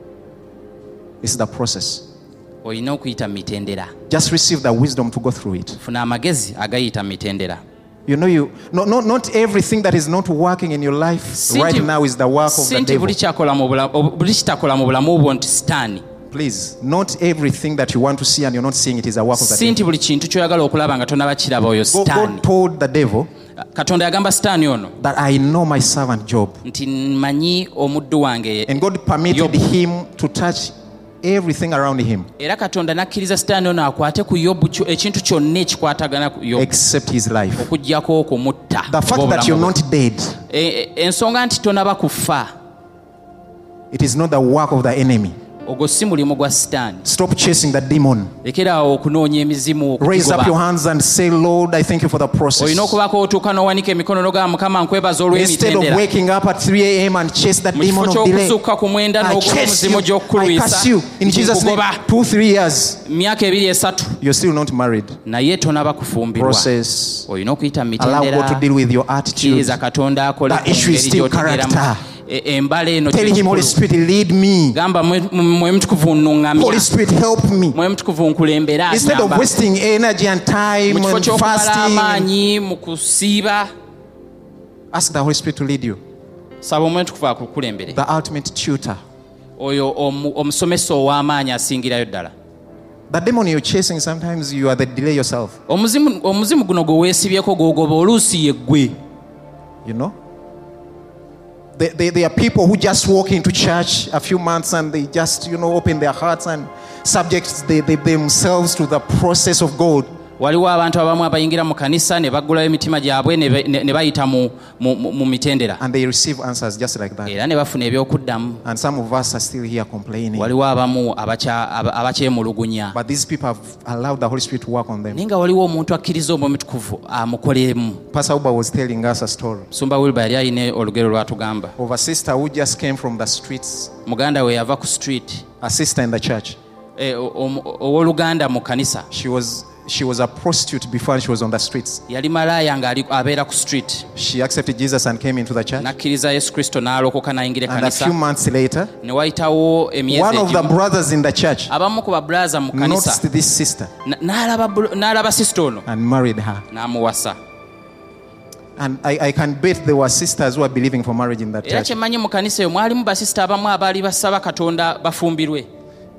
It's the process. Olina okuyita mu mitendera. Just receive the wisdom to go through it. Funa amagezi agayita mu mitendera. You know, you no, no, not everything that is not working in your life Si right nti- now is the work of si the nti devil. buli kyakola mu bula- ob- buli kitakola mu bulamu bwo nti sitaani. Please, not everything that you want to see and you're not seeing it is a work of the Si devil. nti buli kintu ky'oyagala okulaba nga tonaba kiraba oyo God, sitaani. God told the devil Katonda yagamba sitaani ono that I know my servant Job. nti mmanyi omuddu wange. And God permitted Yobu. him to touch everything around him Era Katonda n'akkiriza sitaani ono akwate ku Yobu kyo- ekintu kyonna ekikwatagana ku Yobu except his life. okuggyako okumutta. The fact oba that obulamu you're bwe. not dead, E- e- ensonga nti tonaba kufa it is not the work of the enemy. ogwo si mulimu gwa sitaani. Stop chasing the demon. Lekeraawo okunoonya emizimu Raise up your okugigoba. hands and say, Lord, I thank you for the process. Olina okubaako otuuka n'owanika emikono n'ogamba Mukama nkwebaza Instead of olw'emitendera. waking up at three a.m. and chase that Mu demon kifo of delay, ky'okusukka ku mwenda I n'ogoba chase omuzimu you. I gy'okukulwisa curse you in Jesus' name. nkugoba. Two, three years, Myaka ebiri esatu you're still not married. naye tonaba kufumbirwa. Process. Olina okuyita mu Allow God to mitendera. deal with your attitude. Kkiriza Katonda akole The ku issue is ngeri still gy'otegeeramu. character. E- embala eno Tell him, Holy kyekikulu. Spirit, lead me. Gamba mwe mwe mutukuvu nnuŋŋamya. Holy Spirit, help me. Mwe mutukuvu nkulembera. Instead of Nyamba. wasting energy and time Mu kifo and ky'okumala fasting, amaanyi mu kusiiba, ask the Holy Spirit to lead you. saba omwe mutukuvu akukulembere. The ultimate tutor. Oyo omu- omusomesa ow'amaanyi asingirayo ddala. The demon you're chasing, sometimes you are the delay yourself. Omuzimu omuzimu guno gwe weesibyeko gw'ogoba oluusi ye ggwe. You know? There, there, there are people who just walk into church a few months and they just, you know, open their hearts and subject they, they, themselves to the process of God. Waliwo abantu abamu abayingira mu kanisa ne baggulayo emitima gyabwe ne be- ne ne bayita mu- mu mu- mu mitendera. And they receive answers just like that. Era ne bafuna ebyokuddamu. And some of us are still here complaining. Waliwo abamu abakya- aba- abakyemulugunya. But these people have allowed the Holy Spirit to work on them. Naye nga waliwo omuntu akkiriza omwoyo omutukuvu amukoleremu. Pastor Uba was telling us a story Sumba Wilba yali alina olugero lwatugamba. of a sister who just came from the streets, Muganda we yava ku street. a sister in the church. Eh, o- omu- owooluganda mu kanisa. She was she was a prostitute before she was on the streets. Yali malaaya ng'ali abeera ku street. She accepted Jesus and came into the church. N'akkiriza Yesu Kristo n'alokoka n'ayingira And a ekkanisa. few months later, Ne wayitawo emyezi one of the egimu. brothers in the church Abamu ku babulaza mu noticed kanisa this sister na- n'alaba bulu- n'alaba sisita ono and married her. n'amuwasa. And I, I can bet there were sisters who are believing for marriage in that Era church. kyemmanyi mu kanisa eyo mwalimu basisita abamu abaali basaba Katonda bafumbirwe.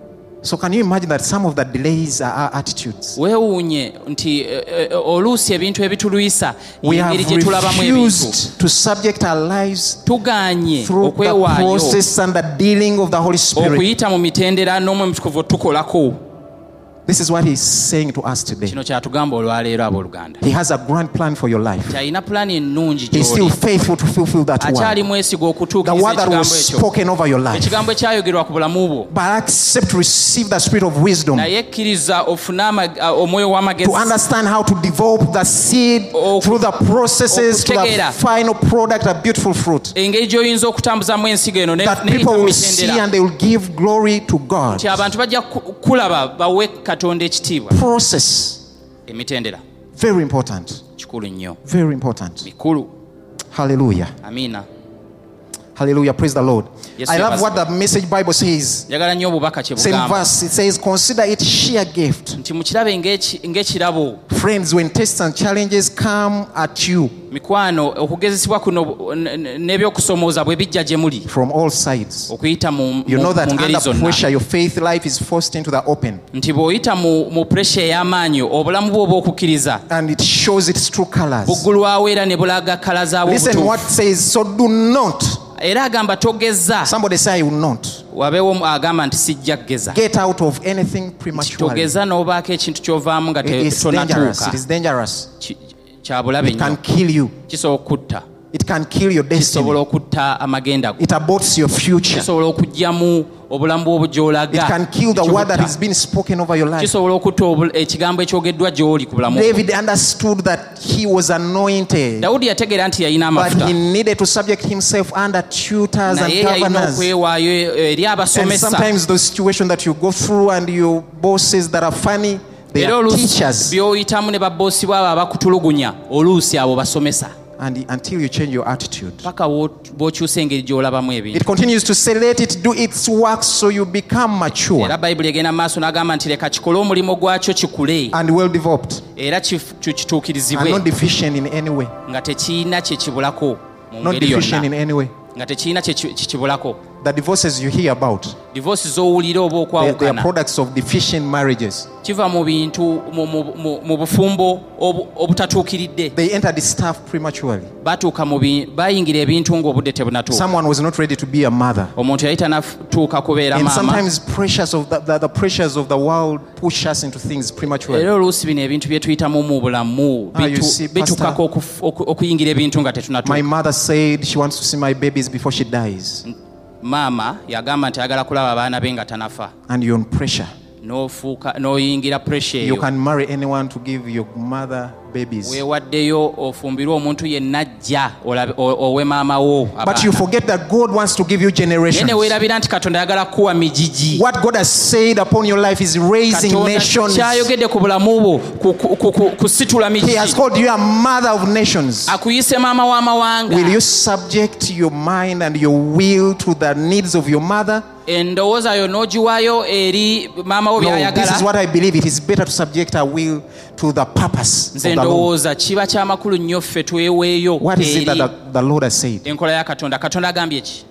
So can you imagine that some of the delays are our attitudes? weewuunye nti eh, eh, oluusi ebintu ebitulwisa We have engeri gye tulabamu ebintu refused to subject our lives tuganye through the okwewaayo process and the dealing of the Holy Spirit. okuyita mu mitendera n'omwe mutukuvu tukolako. This is what he's saying to us today. Kino kyatugamba olwaleero abooluganda He has a grand plan for your life. kyalina pulaani ennungi He's still gy'oli faithful to fulfill that akyali word. mwesiga The okutuukiriza word that ekigambo was ekyo spoken over your life. ekigambo ekyayogerwa ku bulamu bwo But accept to receive the spirit of wisdom naye kkiriza ofune ama- omwoyo to w'amagezi understand how to develop the seed Oku- through the processes to the okutegeera. final product, a beautiful fruit engeri gy'oyinza okutambuzamu ensigo eno ne- that n'eyita people mu will see mitendera and they will give glory to God. nti abantu bajja ku- kulaba bawe katonda ekitiibwa. Process, Emitendera very important, kikulu nnyo very important. mikulu. Hallelujah. Amiina. Hallelujah. Praise the Lord. Yes, I we love have what the Message Bible says. njagala nnyo obubaka kye Same bugamba verse, it says, consider it sheer gift. nti mukirabe ng'eki- ng'ekirabo. Friends, when tests and challenges come at you mikwano okugezesebwa kuno n- n- n'ebyokusomooza bwe bijja gye muli from all sides, okuyita mu you mu- know that mu ngeri under zonna pressure, your faith life is forced into the open. nti bw'oyita mu mu puresha ey'amaanyi obulamu bwo obw'okukkiriza And it shows its true colors. buggulwawo era ne bulaga kala zaabwo Listen what obutuufu. says, so do not. era agamba togeza Somebody say, I will not. wabeewo agamba nti sijja kgeza Get out of anything prematurely. togeza n'obaako ekintu ky'ovaamu nga It te- is dangerous. tonatuuka It is dangerous. Ki- kya bulabe It can nnyo kill you. kisobola okutta It can kill your kisobola destiny. okutta amagenda go It aborts your future. kisobola okuggyamu obulamu bwo It gy'olaga can kill the Kikutta. word that has been spoken over your life. kisobola okutta obul- ekigambo ekyogeddwa gy'oli ku bulamu bwo. David understood that he was anointed, dawudi yategeera nti yalina but he amafuta needed to subject himself under tutors and naye yalina governors. okwewaayo eri And abasomesa sometimes those situations that you go through and your bosses that are funny, they era are oluusi teachers. by'oyitamu ne babboosi bwabo abakutulugunya oluusi abo basomesa And until you change your attitude. paka wo- bw'okyusa engeri gy'olabamu ebintu It continues to say, let it do its work so you become mature era bayibuli egenda mu maaso n'agamba nti leka kikole omulimu gwakyo kikule and well developed era kif- ki- and kituukirizibwe not deficient in any way. nga tekiina kye kibulako mu Not ngeri deficient in yonna any way. nga tekiina kye ki- kibulako. The divorces you hear about, divorce z'owulira oba they, they are okwawukana products of deficient marriages. kiva mu bintu mu- mu- mu mu bufumbo obu- obutatuukiridde. They entered this stuff prematurely. batuuka mu bi- bayingira ebintu ng'obudde tebunatuuka. Someone was not ready to be a mother. omuntu yali tanatuuka kubeera And maama sometimes pressures of the, the, the pressures of the world push us into things prematurely. era oluusi bino ebintu bye tuyitamu mu bulamu Ah, you bitu- see, bitukako okuf- oku- okuyingira ebintu nga My tetunatuuka. mother said she wants to see my babies before she dies. maama yagamba nti ayagala kulaba abaana be nga tanafa And you're on pressure. n'ofuuka n'oyingira pressure You eyo can marry anyone to give your mother babies. weewaddeyo ofumbirwe omuntu yenna ajja olabe- o- owe maama wo But you abaana. forget that God wants to give you naye generations. ne weerabira nti katonda ayagala kuwa mijiji. What God has said upon your life is raising katonda nations. kyayogedde ku bulamu bwo ku- ku- ku- ku- kusitula He mijiji. has called you a mother of nations. akuyise maama w'amawanga. Will you subject your mind and your will to the needs of your mother? endowooza yo n'ogiwayo eri maama wo No, this is by'ayagala. what I believe. It is better to subject our will to the purpose of nze the Lord. ndowooza kiba kyamakulu nnyo ffe tweweeyo What is it that eri the, the Lord has said? enkola ya katonda. katonda agambye ki?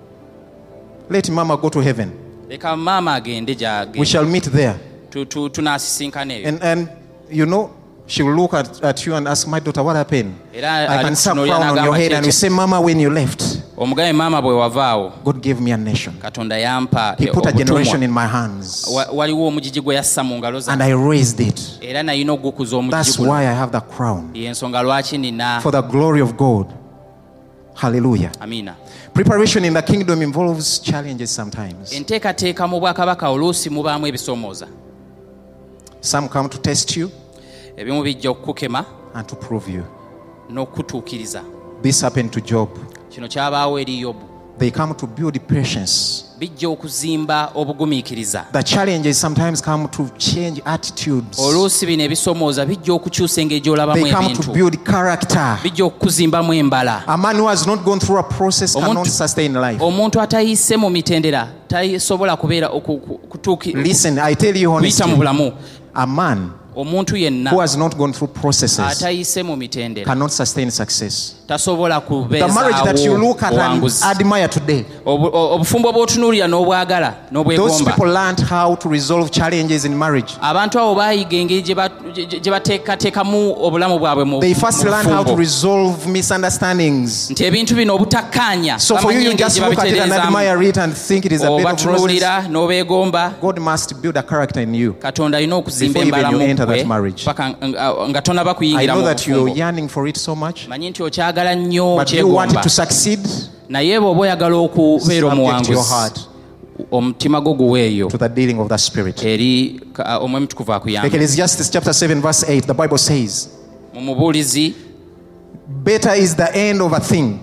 Let mama go to heaven. leka maama agende We gy'agenda. shall meet there. Tu- tu- tunaasisinkana eyo. And, and you know, she will look at, at you and ask, my daughter, what happened? Era I can see a alikutunuulira crown on your n'agamba head. And ki- you say, Mama, when you left, omugabe maama bwe wavaawo God gave me a nation. katonda yampa He put a generation obutumwa. in my hands. Wa- waliwo omugigi gwe yassa mu ngalo And zange I raised it. era nayina ogukuza omugigi That's guno. why I have the crown. y'ensonga lwaki nina. For the glory of God. Hallelujah. amiina. Preparation in the kingdom involves challenges sometimes. enteekateeka mu bwakabaka oluusi mubaamu ebisoomooza. Some come to test you ebimu bijja okukukema and to prove you. n'okutuukiriza. This happened to Job. kino kyabaawo eri yobu. They come to build patience. bijja okuzimba obugumiikiriza. The challenges sometimes come to change attitudes. oluusi bino ebisoomooza bijja okukyusa engeri gy'olabamu They come to ebintu. build character. bijja okukuzimbamu embala. A man who has not gone through a process Omuntu- cannot sustain life. omuntu atayise mu mitendera tasobola kubeera oku- ku- kutuuki- Listen, I tell you kuyita mu honestly, bulamu. a man omuntu yenna who has not gone through processes atayise mu mitendera cannot sustain success. tasobola The marriage that you look at and kubeezaawo admire today, obufumbo bw'otunuulira n'obwagala those n'obwegomba people learned how to resolve challenges in marriage. abantu abo baayiga engeri gye ba- gye bateekateekamu obulamu bwabwe mu They first mu learn how to bufumbo. resolve misunderstandings. nti ebintu bino obutakkaanya So for you, you bamanyi engeri just gye look at it and babitereezaamu. admire it and think it is a bed of roses. obatunuulira n'obeegomba God must build a character in you. katonda alina okuzimba Before even embalamu you enter gwe that marriage. paka nga- nga tonaba I kuyingira know mu that you're bufumbo. yearning for it so much, manyi nti okyagala nnyo but you want it kyegomba to succeed. naye bw'oba oyagala okubeera Subject your omuwanguzi heart omutima gwo guweeyo to the dealing of the Spirit. eri ka- omwami tukuvu akuyamba. Ecclesiastes chapter seven, verse eight, the Bible says, mu mubuulizi better is the end of a thing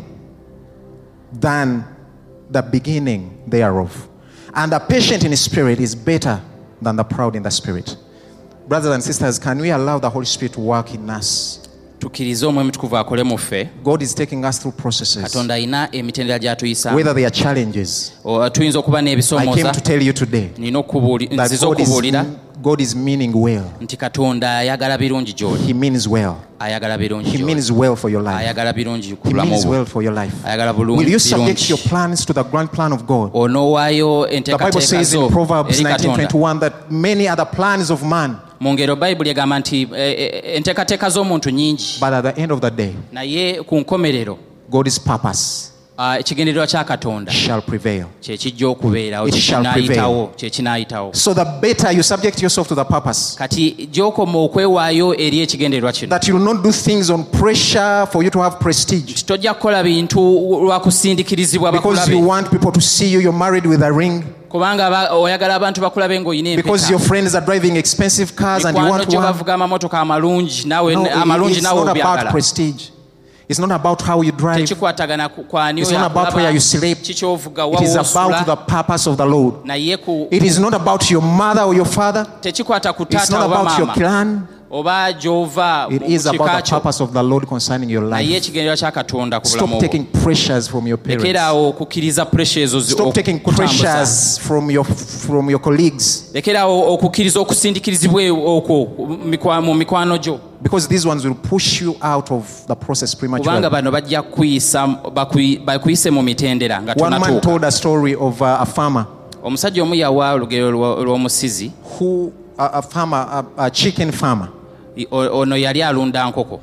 than the beginning thereof. And the patient in spirit is better than the proud in the spirit. Brothers and sisters, can we allow the Holy Spirit to work in us? tukkirize omwami tukuvu akole mu ffe. God is taking us through processes, katonda alina emitendera gy'atuyisa. whether they are challenges. O- tuyinza okuba I came n'ebisoomooza to tell you today nina okubuuli- that nziza God is, okubuulira God is meaning well. nti katonda ayagala birungi gy'oli. He means well. ayagala birungi He gy'oli. means well for your life. ayagala birungi ku He bulamu means bwo. well for your life. ayagala Will you subject bulungi your plans to the grand plan of God? onoowaayo The Bible enteekateeka says in zo Proverbs eri nineteen katonda. twenty-one that many are the plans of man, mu ngero bayibuli egamba nti eh, eh, enteekateeka z'omuntu nyingi but at the end of the day, naye ku nkomerero God's purpose ah, ekigendererwa kya katonda shall prevail. kye kijja okubeerawo It shall kinaayitawo kye kinaayitawo. So the better you subject yourself to the purpose, kati gy'okoma okwewaayo eri ekigendererwa kino that you will not do things on pressure for you to have prestige, tojja kukola bintu lwa kusindikirizibwa because you bakulabe want people to see you, you're married with a ring, kubanga aba- oyagala abantu bakulabe ng'olina because your friends are driving expensive cars and you mikwano want gye one. bavuga amamotoka amalungi nawe No, it- amalungi it's nawe not about obyagala. prestige. It's not about how you drive. tekikwatagana ku- kwani It's not about where you sleep. kikyovuga It is wawoosula about the purpose of the Lord. naye ku It is not about your mother or your father. tekikwata ku It's taata not oba about your maama clan. oba gy'ova It mu is kika about the kyo purpose of the Lord concerning your naye life. ekigendererwa kya katonda ku Stop bulamu bwo. taking pressures from your parents. lekeraawo okukkiriza pressure ezo zi- Stop taking okutambuza. pressures from your from your colleagues, lekeraawo okukkiriza okusindikirizibwa okwo mikwa- mu mikwano gyo because these ones will push you out of the process kubanga prematurely. bano bajja kuyisa bakuyi- bakuyise mu mitendera nga One man tonatuuka. told a story of uh, a farmer omusajja omu yawa olugero lwa- lw'omusizi who a, a farmer, a, a chicken farmer. I- o- ono yali alunda nkoko.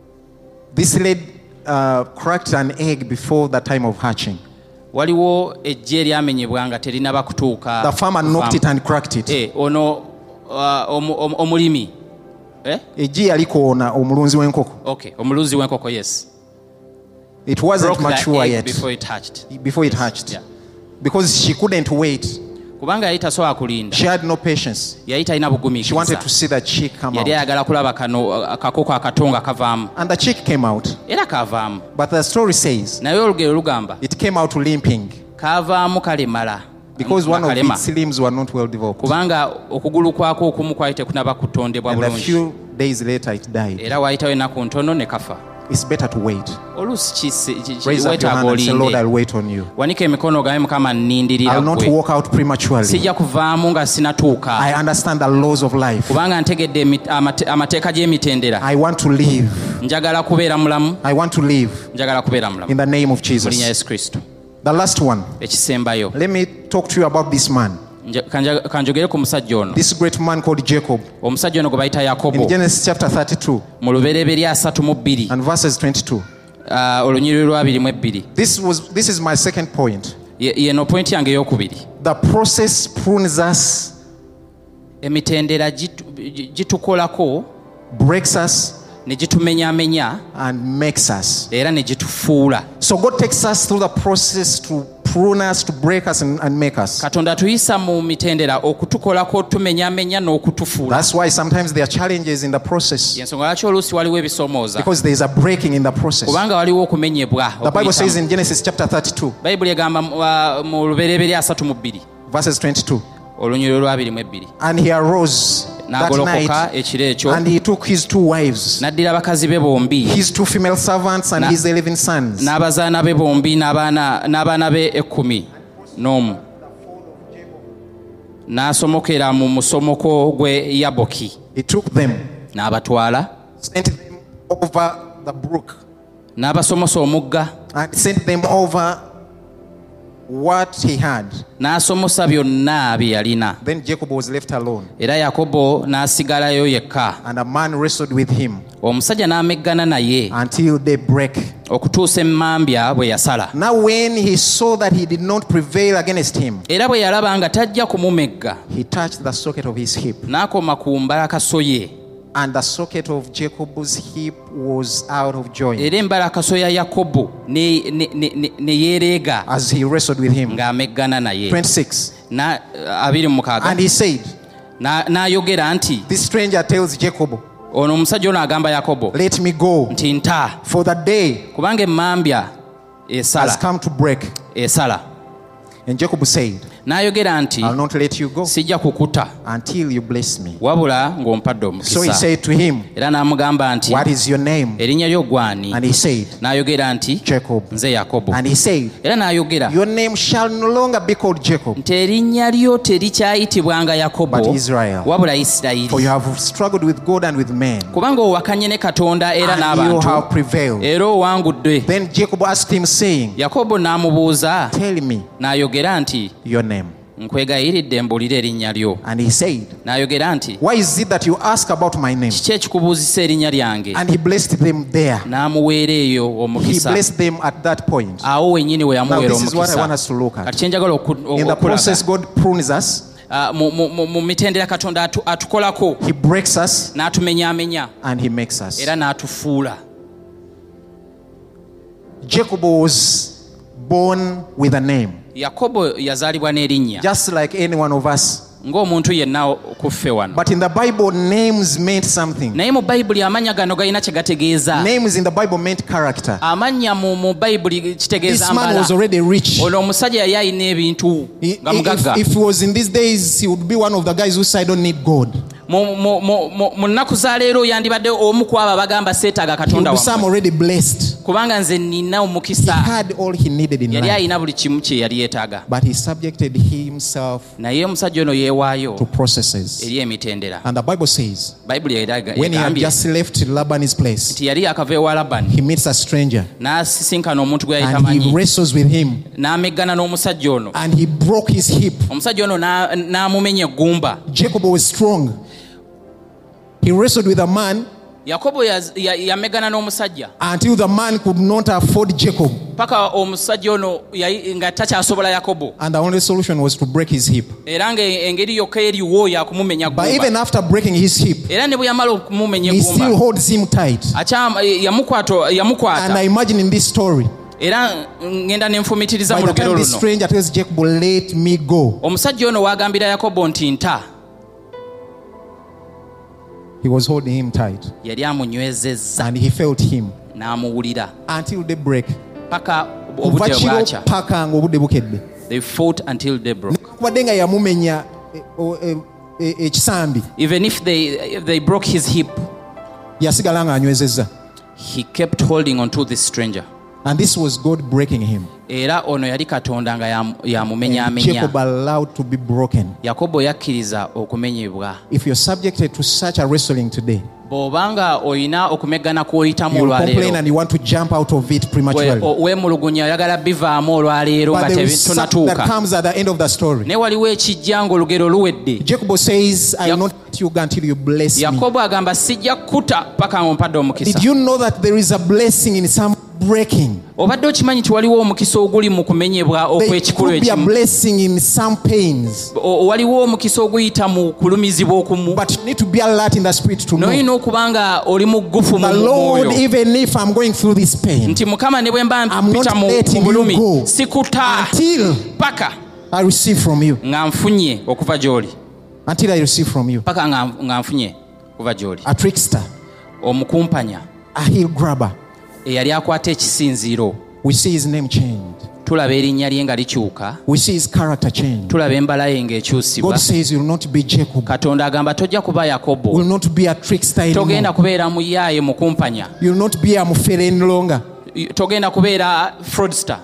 This lady uh, cracked an egg before the time of hatching. waliwo ejje eryamenyebwa nga terinaba kutuuka The farmer knocked it and cracked it. Eh, ono uh, omu- omu- omulimi eh? Eggi yali koona omulunzi w'enkoko. okay. omuluzi w'enkoko yes It wasn't broke the mature egg yet before it hatched. before it hatched, Yeah. because she couldn't wait. kubanga yali tasobola kulinda She had no patience. yali talina She wanted bugumiikiriza to see the chick come yali out, ayagala kulaba kano akakoko akato nga kavaamu and the chick came out. era kavaamu But the story says naye olugero lugamba it came out limping kavaamu kalemala because nga one of kalema. its limbs were not well developed. kubanga okugulu kwako okumu kwali tekunaba kutondebwa And a bulungi few days later, it died. era waayitawo ennaku ntono ne kafa. It's better to wait. oluusi kisi- ki- ki- Raise up your weetaaga hand and say, Lord, I'll olinde wait on you. wanika emikono gawe mukama nnindirira I'll not ggwe walk out prematurely. sijja kuvaamu nga sinatuuka I understand the laws of life. kubanga ntegedde emi- amate- amateeka gy'emitendera I want to live. njagala kubeera mulamu I want to live njagala kubeera mulamu in the name of mu linnya Jesus. yesu kristo. The last one. ekisembayo Let me talk to you about this man. Nja- kanja- kanjogere ku musajja ono This great man called Jacob. omusajja ono gwe bayita yakobo In Genesis chapter thirty-two mu lubereberye asatu mu bbiri and verses twenty-two. ah, olunyiriri lwabiri mu ebbiri. This was this is my second point. Ye- yeno pointi yange ey'okubiri. The process prunes us, emitendera gitu- gi- gitukolako breaks us, ne gitumenyaamenya and makes us. era ne gitufuula. So God takes us through the process to prune us, to break us, and, and make us. katonda tuyisa mu mitendera okutukolako tumenyaamenya n'okutufuula. That's why sometimes there are challenges in the process, yensonga lwaki oluusi waliwo ebisoomooza because there is a breaking in the process. kubanga waliwo okumenyebwa The Bible says okuyitamu. in Genesis chapter thirty-two, bayibuli egamba mu- ah, mu lubereberye asatu mu bbiri verses twenty-two. olunyiriri lwabiri mu ebbiri. And he arose that n'agolokoka night, ekiro ekyo and he took his two wives, n'addira bakazi be bombi his two female servants, and Na- his eleven sons, n'abazaana be bombi n'abaana n'abaana be ekkumi n'omu n'asomokera mu musomoko gwe yaboki He took them, n'abatwala sent them over the brook, n'abasomosa omugga and sent them over what he had. n'asomosa byonna bye yalina. Then Jacob was left alone, Era Yakobo n'asigalayo yekka. and a man wrestled with him Omusajja n'ameggana naye until daybreak. okutuusa emmambya bwe yasala. Now when he saw that he did not prevail against him, Era bwe yalaba nga tajja kumumegga, he touched the socket of his hip, n'akoma ku mbalakaso ye. and the socket of Jacob's hip was out of joint Era embalakaso ya Yakobo ne ne- ne- ne- ne yeereega as he wrestled with him. ng'ameggana naye. twenty-six. Na- abiri mu mukaaga. And he said, Na- n'ayogera nti this stranger tells Jacob, ono omusajja ono agamba Yakobo let me go, nti nta, for the day kubanga emmambya has esala come to break. esala. And Jacob said, N'ayogera nti I'll not let you go sijja kukuta until you bless me. wabula ng'ompadde So he omukisa. said to him, Era n'amugamba nti what is your name? erinnya lyo gwani? And he said, N'ayogera nti Jacob. nze Yakobo. And he said, Era n'ayogera your name shall no longer be called Jacob, nti erinnya lyo terikyayitibwanga Yakobo but Israel. wabula For you Isirayiri, have struggled with God and with men, kubanga owakanye ne Katonda era and you n'abantu have prevailed. era owangudde. Then Jacob asked him, saying, Yakobo n'amubuuza tell me n'ayogera nti your name. nkwegayiridde mbuulira erinnya lyo. And he said, N'ayogera nti why is it that you ask about my name? kiki ekikubuuzisa erinnya lyange? And he blessed them there. N'amuweera eyo He omukisa. blessed them at that point. Awo wennyini we Now yamuweera this is what I want omukisa. us to look Kati at. kye njagala oku- In the okulaga, process, God prunes us, ah, mu- mu mu- mu mitendera Katonda atu- atukolako he breaks us, n'atumenyaamenya and he makes us. era n'atufuula. Jacob was born with a name, Yakobo yazaalibwa n'erinnya just like any one of us. ng'omuntu yenna ku ffe wano. But in the Bible, names meant something. Naye mu Bayibuli amannya gano galina kye gategeeza. Names in the Bible meant character. Amannya mu mu Bayibuli kitegeeza This man mbala. was already rich. Ono omusajja yali alina ebintu He- nga mugagga. If, if he was in these days, he would be one of the guys who said, I don't need God. Mu- mu- mu- mu- mu nnaku za leero yandibadde omu ku abo abagamba seetaaga He would Katonda be some wammwe. already blessed. Kubanga nze nina He omukisa. had all he needed in Yali life. alina buli kimu kye yali yeetaaga. But he subjected himself Naye omusajja ono yeewaayo to processes. eri emitendera. And the Bible says, Bayibuli eraga- when he had egambye just left Laban's place, nti yali akava ewa Labani he meets a stranger n'asisinkana omuntu gwe yali and he tamanyi wrestles with him n'ameggana n'omusajja ono. and he broke his hip. Omusajja ono n'a- n'amumenya eggumba. Jacob was strong. He wrestled with a man Yakobo yaz- ya- yameggana n'omusajja until the man could not afford Jacob. paka omusajja ono yali- nga takyasobola Yakobo, And the only solution was to break his hip. era ng'engeri yokka eriwo yakumumenya But even ggumba. after breaking his hip, Era ne bwe yamala okumumenya he still eggumba holds him tight. akyama- yamukwata And I yamukwata imagine in this story, era ngenda nenfumitiriza by mu the lugero time this luno, stranger tells Jacob, let me go, omusajja ono wagambira Yakobo nti nta, he was holding him tight. yali amunywezezza And he felt him n'amuwulira until daybreak. paka Kuva obudde kiro bwakya. paka ng'obudde bukedde. They fought until they broke. Kubadde nga yamumenya eh, o- eh, eh, ekisambi, Even if they if they broke his hip, yasigala ng'anywezezza. he kept holding on to this stranger. And this was God breaking him. Era ono yali Katonda nga yamu- And yamumenyaamenya. Jacob allowed to be broken. Yakobo yakkiriza okumenyebwa. If you're subjected to such a wrestling today, Bw'obanga olina okumeggana kw'oyitamu you will complain olwaleero, and you want to jump out of it we- prematurely. o- weemulugunya oyagala bivaamu olwaleero nga But there is tebi- something that tonatuuka. comes at the end of the story. Naye waliwo ekijja ng'olugero luwedde. Jacob says, I will Yak- not let you go until you bless me. Yakobo agamba sijja kkuta paka ng'ompadde omukisa. Did you know that there is a blessing in some breaking? Obadde okimanyi nti waliwo omukisa oguli mu kumenyebwa There okw'ekikulu could be a ekimu. blessing in some pains. O- waliwo omukisa oguyita mu kulumizibwa okumu. But you need to be alert in the spirit to know. N'olina okuba nga oli mugufu mu The mu Lord, mwoyo. even if I'm going through this pain, Nti Mukama ne bwe mba I'm not mpita mu letting mu you bulumi go sikuta until paka I receive from you. nga nfunye okuva gy'oli. Until I receive from you. Paka nga nga nfunye okuva gy'oli. A trickster, Omukumpanya a heel grabber. eyali akwata ekisinziiro. We see his name changed. Tulaba erinnya lye nga likyuka. We see his character changed. Tulaba embala ye ng'ekyusibwa. God says you will not be Jacob. Katonda agamba tojja kuba Yakobo. Will not be a trickster Togenda anymore. kubeera muyaaye mukumpanya. You will not be a mufere any longer. Togenda kubeera fraudster.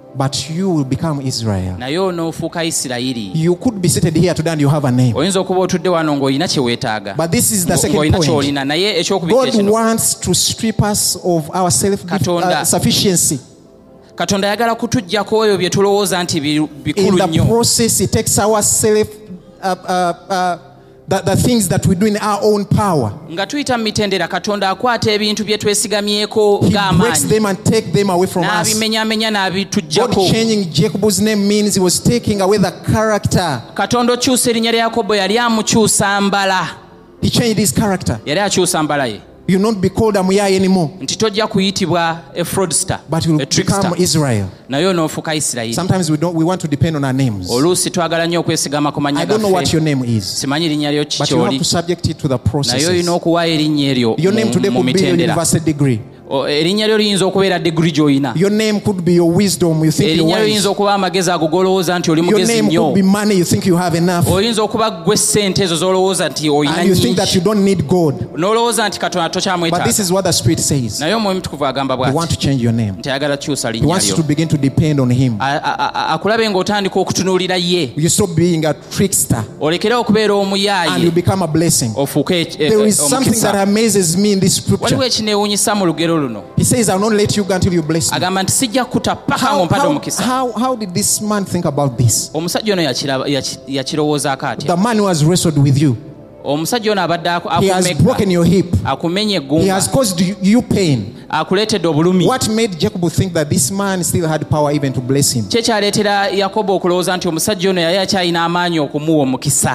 But you will become Israel. naye onoofuuka Isirayiri. You could be seated here today and you have a name. Oyinza okuba otudde wano ng'olina kye weetaaga. But this is the second ng'olina point. ky'olina naye ekyokubiri God kino. wants to strip us of our Katonda. self-sufficiency. Katonda ayagala kutuggyako ebyo bye tulowooza nti bi- In bikulu the nnyo. process, He takes our self, uh, uh, uh, the, the things that we do in our own power. nga tuyita mu mitendera Katonda akwata ebintu bye twesigamyeko He breaks ng'amaanyi them and take them away from us. n'abimenyamenya God n'abituggyako. changing Jacob's name means He was taking away the character. Katonda okyusa erinnya lya Yakobo yali amukyusa mbala. He changed his character. Yali akyusa mbala ye. You'll not be called Amuyai anymore, Nti tojja kuyitibwa a fraudster, but you'll a trickster. become Israel. Naye onoofuuka Isirayiri. Sometimes we don't. We want to depend on our names. Oluusi twagala nnyo okwesigama ku mannya I don't know what gaffe. your name is, Simanyi linnya lyo but you have kikyoli. to subject it to the Naye processes. olina okuwaayo erinnya eryo Your name mu- today mu could be your mitendera. university degree. O- erinnya lyo liyinza okubeera degree gy'olina. Your name could be your wisdom. You think you're Erinnya lyo wise. liyinza okuba amagezi ago golowooza nti oli Your mugezi name nnyo. could be money. You think you have enough, Oyinza okuba gwe ssente ezo z'olowooza nti olina and you think that you nnyingi. don't need God. N'olowooza nti Katonda But this tokyamwetaaga. is what the Spirit says. Naye omwoyo mutukuvu agamba He wants bw'ati to change your name. nti ayagala kukyusa He linnya wants you lyo. to begin to depend on Him. A- a- a- akulabe ng'otandika okutunuulira ye. You stop being a trickster, Olekere okubeera and you omuyaaye become a blessing. ofuuke e- e- There is something that omukisa. amazes me in this scripture. Waliwo ekineewuunyisa mu lugero luno. He says, "I'll not let you go until you bless me." Agamba nti sijja kutta paka How, ng'ompadde how, omukisa. how, how did this man think about this? Omusajja ono yakiraba- yaki- yakirowoozaako atya? The man who has wrestled with you, Omusajja ono abadde aku- he has akumegga, broken your hip, akumenye he eggumba, has caused you- you pain. akuleetedde obulumi. What made Jacob think that this man still had power even to bless him? Kye kyaleetera Yakobo okulowooza nti omusajja ono yali akyalina amaanyi okumuwa omukisa.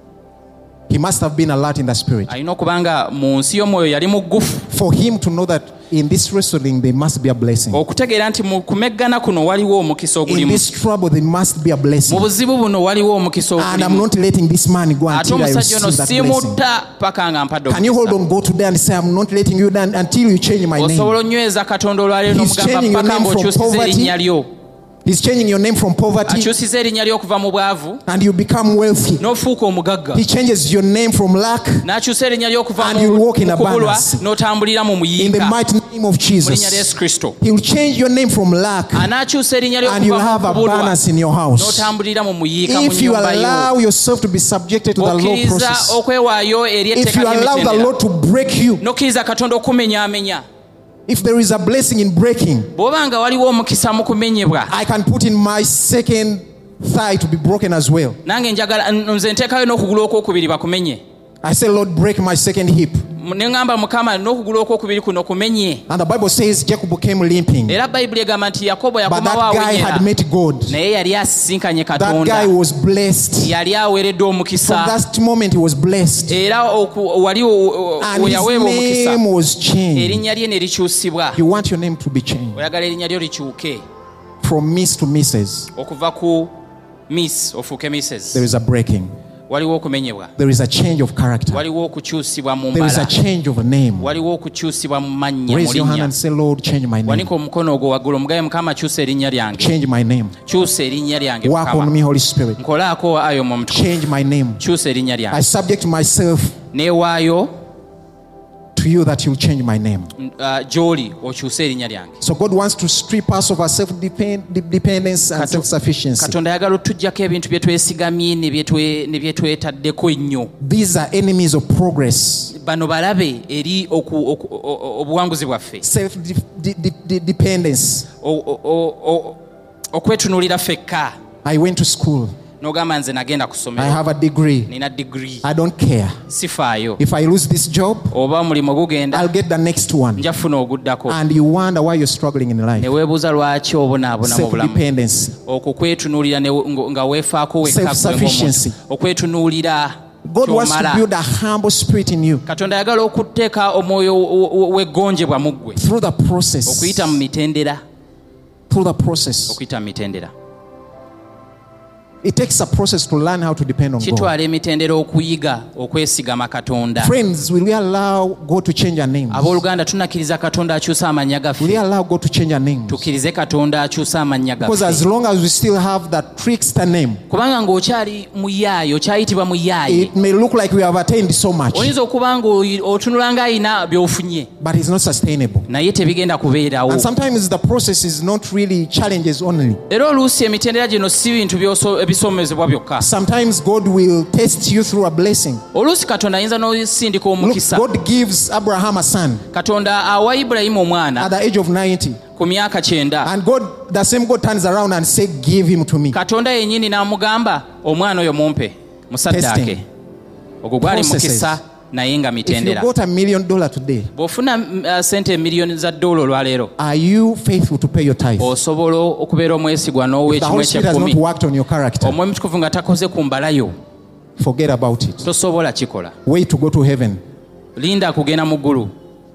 He must have been alert in the spirit Alina okuba nga mu nsi y'omwoyo yali muggufu for him to know that in this wrestling there must be a blessing. okutegeera nti mu kumeggana kuno waliwo omukisa In ogulimu. this trouble there must be a Mu blessing. buzibu buno waliwo omukisa And I'm ogulimu. not letting this man go Ate until I omusajja ono receive that blessing. simutta paka nga mpadde Can you hold omukisa. on, go today and say, "I'm not letting you down until you change my name"? Osobola onyweza Katonda olwaleero He's changing n'omugamba your paka name from ng'okyusiza poverty. erinnya lyo. He's changing your name from poverty Akyusiza erinnya lyo okuva mu bwavu and you become wealthy. n'ofuuka omugagga. He changes your name from lack N'akyusa erinnya lyo okuva And mu you'll walk in mu kubulwa abundance. n'otambulira mu in the muyiika mighty name of mu linnya lya Yesu Jesus. Kristo. He will change your name from lack Anaakyusa erinnya lyo and you'll okuva mu have kubulwa abundance in your house. n'otambulira mu muyiika mu If you nnyumba yo. allow yourself to be subjected to the law Okkiriza process, okwewaayo eri if etteeka you allow the ly'emitendera Lord to break you, n'okkiriza Katonda okumenyaamenya. if there is a blessing in breaking, Bw'oba nga waliwo omukisa mu kumenyebwa, I can put in my second thigh to be broken as well. nange njagala nze nteekayo n'okugulu okwokubiri bakumenye. I say, "Lord, break my second hip." Ne ŋŋamba Mukama n'okugulu okwokubiri kuno kumenye. And the Bible says Jacob came limping. Era Bayibuli egamba nti Yakobo But yakomawo that guy awenyera. had met God. Naye yali asisinkanye That guy Katonda. was blessed. Yali aweereddwa From omukisa. that moment he was blessed. Era oku- wali o- o- And we his yaweebwa omukisa. name was changed. Erinnya lye ne likyusibwa. You want your name to be changed Oyagala erinnya lyo likyuke. from Miss to Missus Okuva ku Miss ofuuke Misses. There is a breaking. Waliwo okumenyebwa. There is a change of character. Waliwo okukyusibwa mu There is a mbala. change of a name. Waliwo okukyusibwa mu mannya mu Raise your hand linnya. and say, "Lord, change my name. Wanika omukono ogwo waggulu omugabe Mukama kyusa erinnya lyange. Change my name. Kyusa erinnya lyange Work on Mukama. me, Holy Spirit. Nkolaako ayo mu mutukuvu. Change my name. Kyusa erinnya I lyange. subject myself Neewaayo to you that you'll change my name." uh, gy'oli okyuse erinnya lyange. So God wants to strip us of our self-dependence and Kato- self-sufficiency. Katonda ayagala otuggyako ebintu bye twesigamye ne bye twe- ne bye twetaddeko ennyo. These are enemies of progress. Bano balabe eri oku- oku- o- o- obuwanguzi bwaffe. Self-dependence. O- o- o- o- okwetunuulira ffekka. I went to school. N'ogamba nze nagenda ku I ssomero. have a degree. Nina degree. I don't care. Sifaayo. If I lose this job, Oba omulimu gugenda, I'll get the next one. nja kufuna oguddako. And you wonder why you're struggling in Ne life. weebuuza lwaki obonaabona mu bulamu. Self-dependence. Okwo kwetunuulira ne- ngo- nga weefaako wekka ggwe Self-sufficiency. ng'omuntu. Okwetunuulira God wants to ky'omala. build a humble spirit in you Katonda ayagala okuteeka omwoyo w- w- w'eggonjebwa mu ggwe. through the process. Okuyita mu mitendera. Through the process. Okuyita mu mitendera. It takes a process to learn how to depend on God. kitwala emitendera okuyiga okwesigama katonda. Friends, will we allow God to change our names? Abooluganda tunakkiriza katonda akyusa amannya Will we gaffe. allow God to change our names? Tukkirize katonda akyusa amannya Because as gaffe. long as we still have that trickster name, Kubanga ng'okyali muyaaye, okyayitibwa muyaaye. it may look like we have attained so much, Oyinza okuba ng'otunula ng'ayina by'ofunye, but it's not sustainable. naye tebigenda kubeerawo. And sometimes the process is not really challenges only. Era oluusi emitendera gino si bintu byoso- ebisomezebwa byokka. Sometimes God will test you through a blessing. Oluusi katonda ayinza n'osindika Look, omukisa. God gives Abraham a son Katonda awa Ibulayimu omwana at the age of ninety. ku myaka kyenda. And God, the same God turns around and says, give him to me. Katonda yennyini n'amugamba omwana oyo mumpe musaddaake. Testing. Ogwo gwali Processes. mukisa naye nga If you mitendera. got a million dollar today, Bw'ofuna uh, sente miliyoni za ddoola olwaleero, are you faithful to pay your tithe? osobola okubeera omwesigwa n'owa The ekimu Holy Spirit has not ekyekumi. worked on your character. Omwoyo Mutukuvu nga takoze ku mbalayo, Forget about it. tosobola kikola. Wait to go to heaven. Linda kugenda mu ggulu.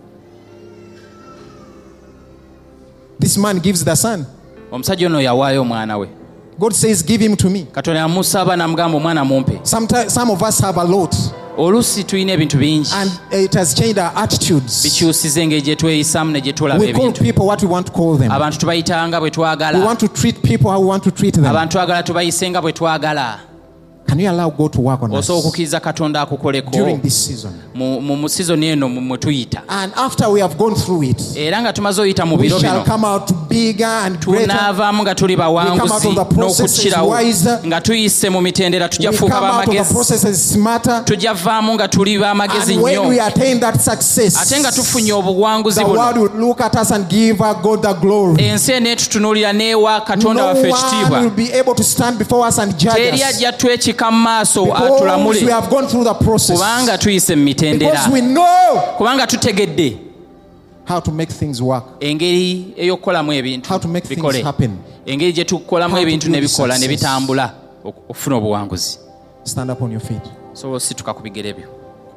This man gives the son. Omusajja ono yawaayo omwana we. God says, give him to me. Katonda yamusaba n'amugamba omwana mumpe. Sometimes some of us have a lot, Oluusi tulina ebintu bingi and it has changed our attitudes. bikyusiza engeri gye tweyisaamu ne gye tulaba We call ebintu. people what we want to call them. Abantu tubayita nga bwe We twagala. want to treat people how we want to treat them. Abantu twagala tubayise nga bwe twagala. Can you allow God to work on us Osobola okukkiriza Katonda akukoleko during this season? mu mu- mu sizoni eno mu- mwe tuyita. And after we have gone through it, Era nga tumaze oyita mu we biro shall bino, come out bigger and greater. tunaavaamu nga tuli come out bawanguzi of the processes n'okukkirawo, wiser. nga tuyise mu mitendera tujja We fuuka come out of the b'amagezi, processes smarter. tujja vaamu nga tuli b'amagezi And when we nnyo. attain that success, Ate nga tufunye obuwanguzi the buno, world will look at us and give our God the glory. ensi eneetutunuulira n'ewa Katonda No waffe one will ekitiibwa. be able to stand before us and judge Teri us, ajja twekika mu maaso because atulamule, we have gone through the process. kubanga tuyise mu mitendera, Because we know kubanga tutegedde how to make things work, engeri ey'okukolamu ebintu how to make things bikole, happen. engeri gye tukolamu How to ebintu build ne bikola ne success. bitambula ok- okufuna obuwanguzi. Stand up on your feet. So situka ku bigere byo.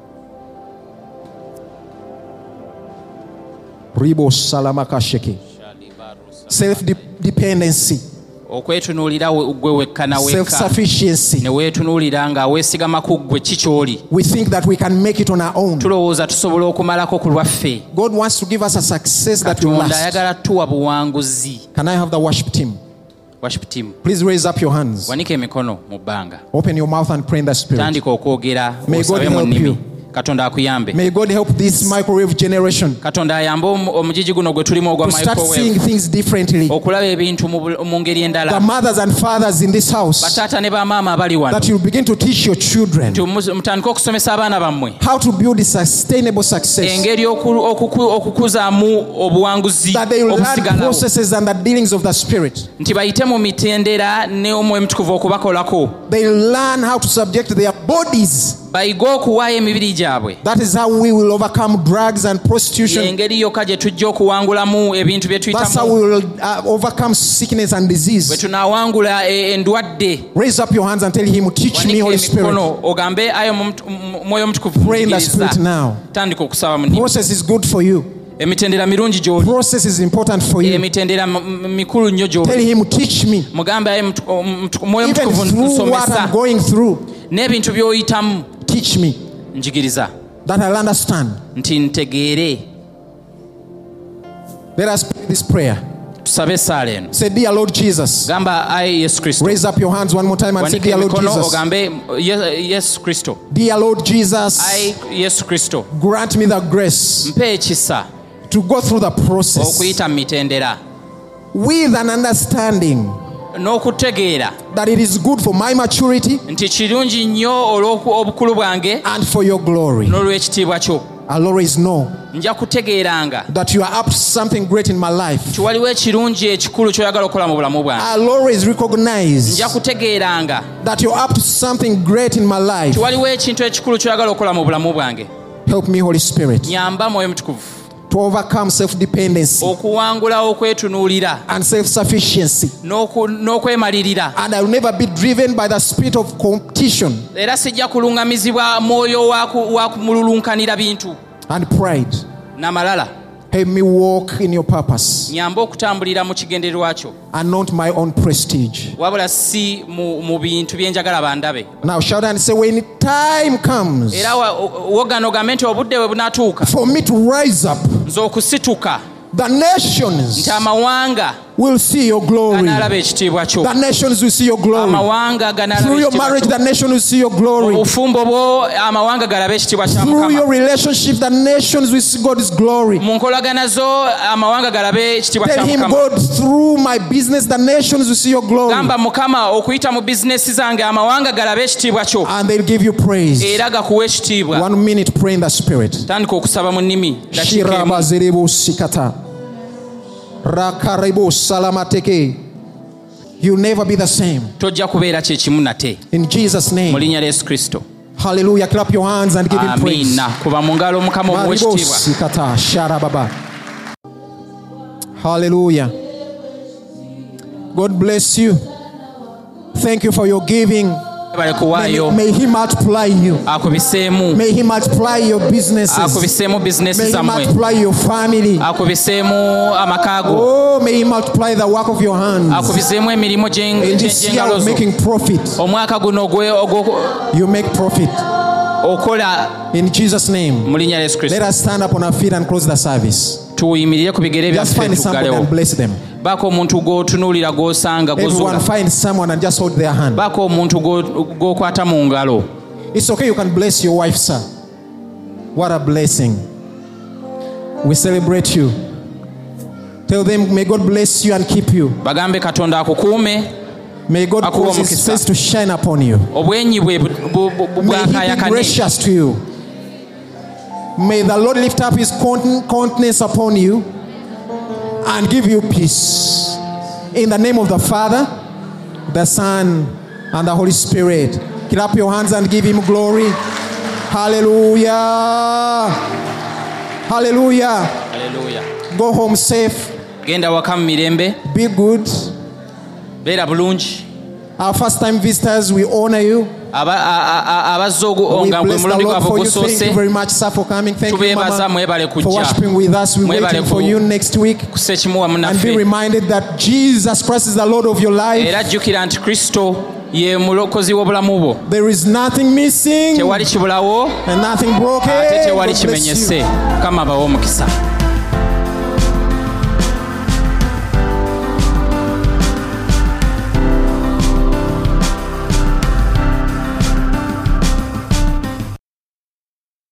Ribo salamaka sheke. Self-dependency, Okwetunuulira we- gwe wekka na wekka, self-sufficiency. ne weetunuulira nga weesigama ku ggwe kikyoli. We think that we can make it on our own. Tulowooza tusobola okumalako ku lwaffe. God wants to give us a success that will Katonda last. ayagala tuwa buwanguzi. Can I have the worship team? Worship team, Please raise up your hands. wanika emikono mu bbanga, Open your mouth and pray in the Spirit. tandika okwogera, May God osabe mu help nnimi. you. Katonda akuyambe. May God help this microwave generation Katonda ayambe omu- omugigi guno gwe tulimu ogwa to start seeing microwave, things differently. okulaba ebintu mu bul- mu ngeri The endala. mothers and fathers in this house, Bataata ne bamaama abali wano, that you begin to teach your children Tumu- mutandike okusomesa abaana bammwe how to build a sustainable success, engeri oku- okuku- okukuzaamu obuwanguzi that they will learn obusigalawo, processes and the dealings of the Spirit. nti bayite mu mitendera ne omwoyo mutukuvu okubakolako, They learn how to subject their bodies. bayige okuwaayo emibiri gyabwe. That is how we will overcome drugs and prostitution. Engeri yokka gye tujja okuwangulamu ebintu bye That's how tuyitamu, we will uh, overcome sickness and bwe disease. tunaawangula e- endwadde. Raise up your hands and tell him, teach me, Wanika Holy Spirit. emikono ogambe ayo mu mutu- mu- mwoyo mutukuvu Pray in the munjigiriza. Spirit now. Tandika okusaba mu nnimi. Process is good for you. Emitendera mirungi gy'oli, Process is important for you. emitendera m- m- mikulu nnyo Tell gy'oli. him, teach me. Mugambe ayo mutu- mutu- mwoyo Even mutukuvu through what nsomesa, I'm going through, n'ebintu by'oyitamu teach me njigiriza, that I'll understand. nti ntegeere. Let us pray this prayer. Tusabe essaala eno. Say, dear Lord Jesus. Gamba ayi Yesu Kristo. Raise up your hands one more time and say, Wanika dear Lord emikono Jesus. ogambe Ye- Yesu Kristo. Dear Lord Jesus, Ayi Yesu Kristo, grant me the grace mpa ekisa to go through the process okuyita mu mitendera with an understanding n'okutegeera that it is good for my maturity nti kirungi nnyo olw'obukulu bwange and for your glory. n'olw'ekitiibwa kyo. I'll always know Nja kutegeeranga that you are up to something great in my life. nti waliwo ekirungi ekikulu ky'oyagala okukola mu bulamu bwange. I'll always recognize Nja kutegeeranga that you're up to something great in my life. nti waliwo ekintu ekikulu ky'oyagala okukola mu bulamu bwange. Help me, Holy Spirit, Nyamba mwoyo mutukuvu to overcome self-dependency okuwangula okwetunuulira and self-sufficiency. n'oku- n'okwemalirira, And I'll never be driven by the spirit of competition era sijja kulungamizibwa mwoyo wa ku- wa kumululunkanira bintu and pride. n'amalala. Help me walk in your purpose nyamba okutambulira mu kigendererwa kyo and not my own prestige. wabula si mu, mu bintu byenjagala bandabe. Now shout and say, when time comes era wogano ogambe nti obudde bwe bunatuuka for me to rise up, nze okusituka the nations nti amawanga will see your glory. ganaalaba ekitiibwa kyo. The nations will see your glory. amawanga Through your marriage, the nation will see your glory. obufumbo bwo amawanga galabe ekitiibwa kya Through your Mukama. relationship, the nations will see God's glory. mu nkolagana zo amawanga galabe ekitiibwa kya Tell him, Mukama. God, through my business, the nations will see your glory. gamba Mukama okuyita mu bizinesi zange amawanga galabe ekitiibwa kyo And they'll give you praise. era gakuwa ekitiibwa. One minute, pray in the spirit. tandika okusaba mu nnimi dakiika emu. Shirabaziribu sikata. Rakaribu salamateke. You'll never be the same. tojja kubeera kyekimu nate In Jesus' mu name. linnya lya Yesu Kristo. Hallelujah. Clap your hands and give him praise. amiina. kuba mu ngalo Mukama omuwa Maribo ekitiibwa. sikata. Sharababa. Hallelujah. God bless you. Thank you for your giving. bale May, kuwaayo may he multiply you. akubiseemu May he multiply your businesses. akubiseemu bizinesi May he zammwe multiply your family. akubiseemu amaka go Oh, may he multiply the work of your hands. akubiseemu emirimu In this year gy'engalo of zo. making profit, omwaka guno ogwe- ogwo- you make profit. okola In Jesus' name. mu linnya lya Yesu Let Kristo. us stand up on our feet and close the service. tuyimirire ku bigere Just byaffe find somebody tuggalewo. and bless them. baako omuntu gw'otunuulira gw'osanga Everyone gw'ozuula. find someone and just hold their hand. baako omuntu gw'o- gw'okwata mu ngalo. It's okay, you can bless your wife, sir. What a blessing. We celebrate you. Tell them, may God bless you and keep you. bagambe Katonda akukuume, May God Akuwa cause his mukisa. face to shine upon you. obwenyi bwe bu- bu- bu- May he be bwakayakane. gracious to you. May the Lord lift up his counten- countenance upon you and give you peace. In the name of the Father, the Son, and the Holy Spirit. Clap your hands and give him glory. Hallelujah. Hallelujah. Haleluya. Go home safe. genda waka mu mirembe, Be good. beera bulungi. Our first time visitors, we honor you. Aba- a- a- abazze ogu- We nga gwe bless the mulundi Lord gwabwe for you. Thank ogusoose you very much, sir, for coming. Thank you, tubeebaza Mama, mwebale for kujja worshiping with us. We're Mwebale waiting for ku- you next week. kusekimu wamu And be naffe. reminded that Jesus Christ is the Lord of your life. era jjukira nti Kristo ye mulokozi w'obulamu bwo. There is nothing missing tewali kibulawo and nothing broken. ate tewali God bless you. kimenyese. Mukama abawe omukisa.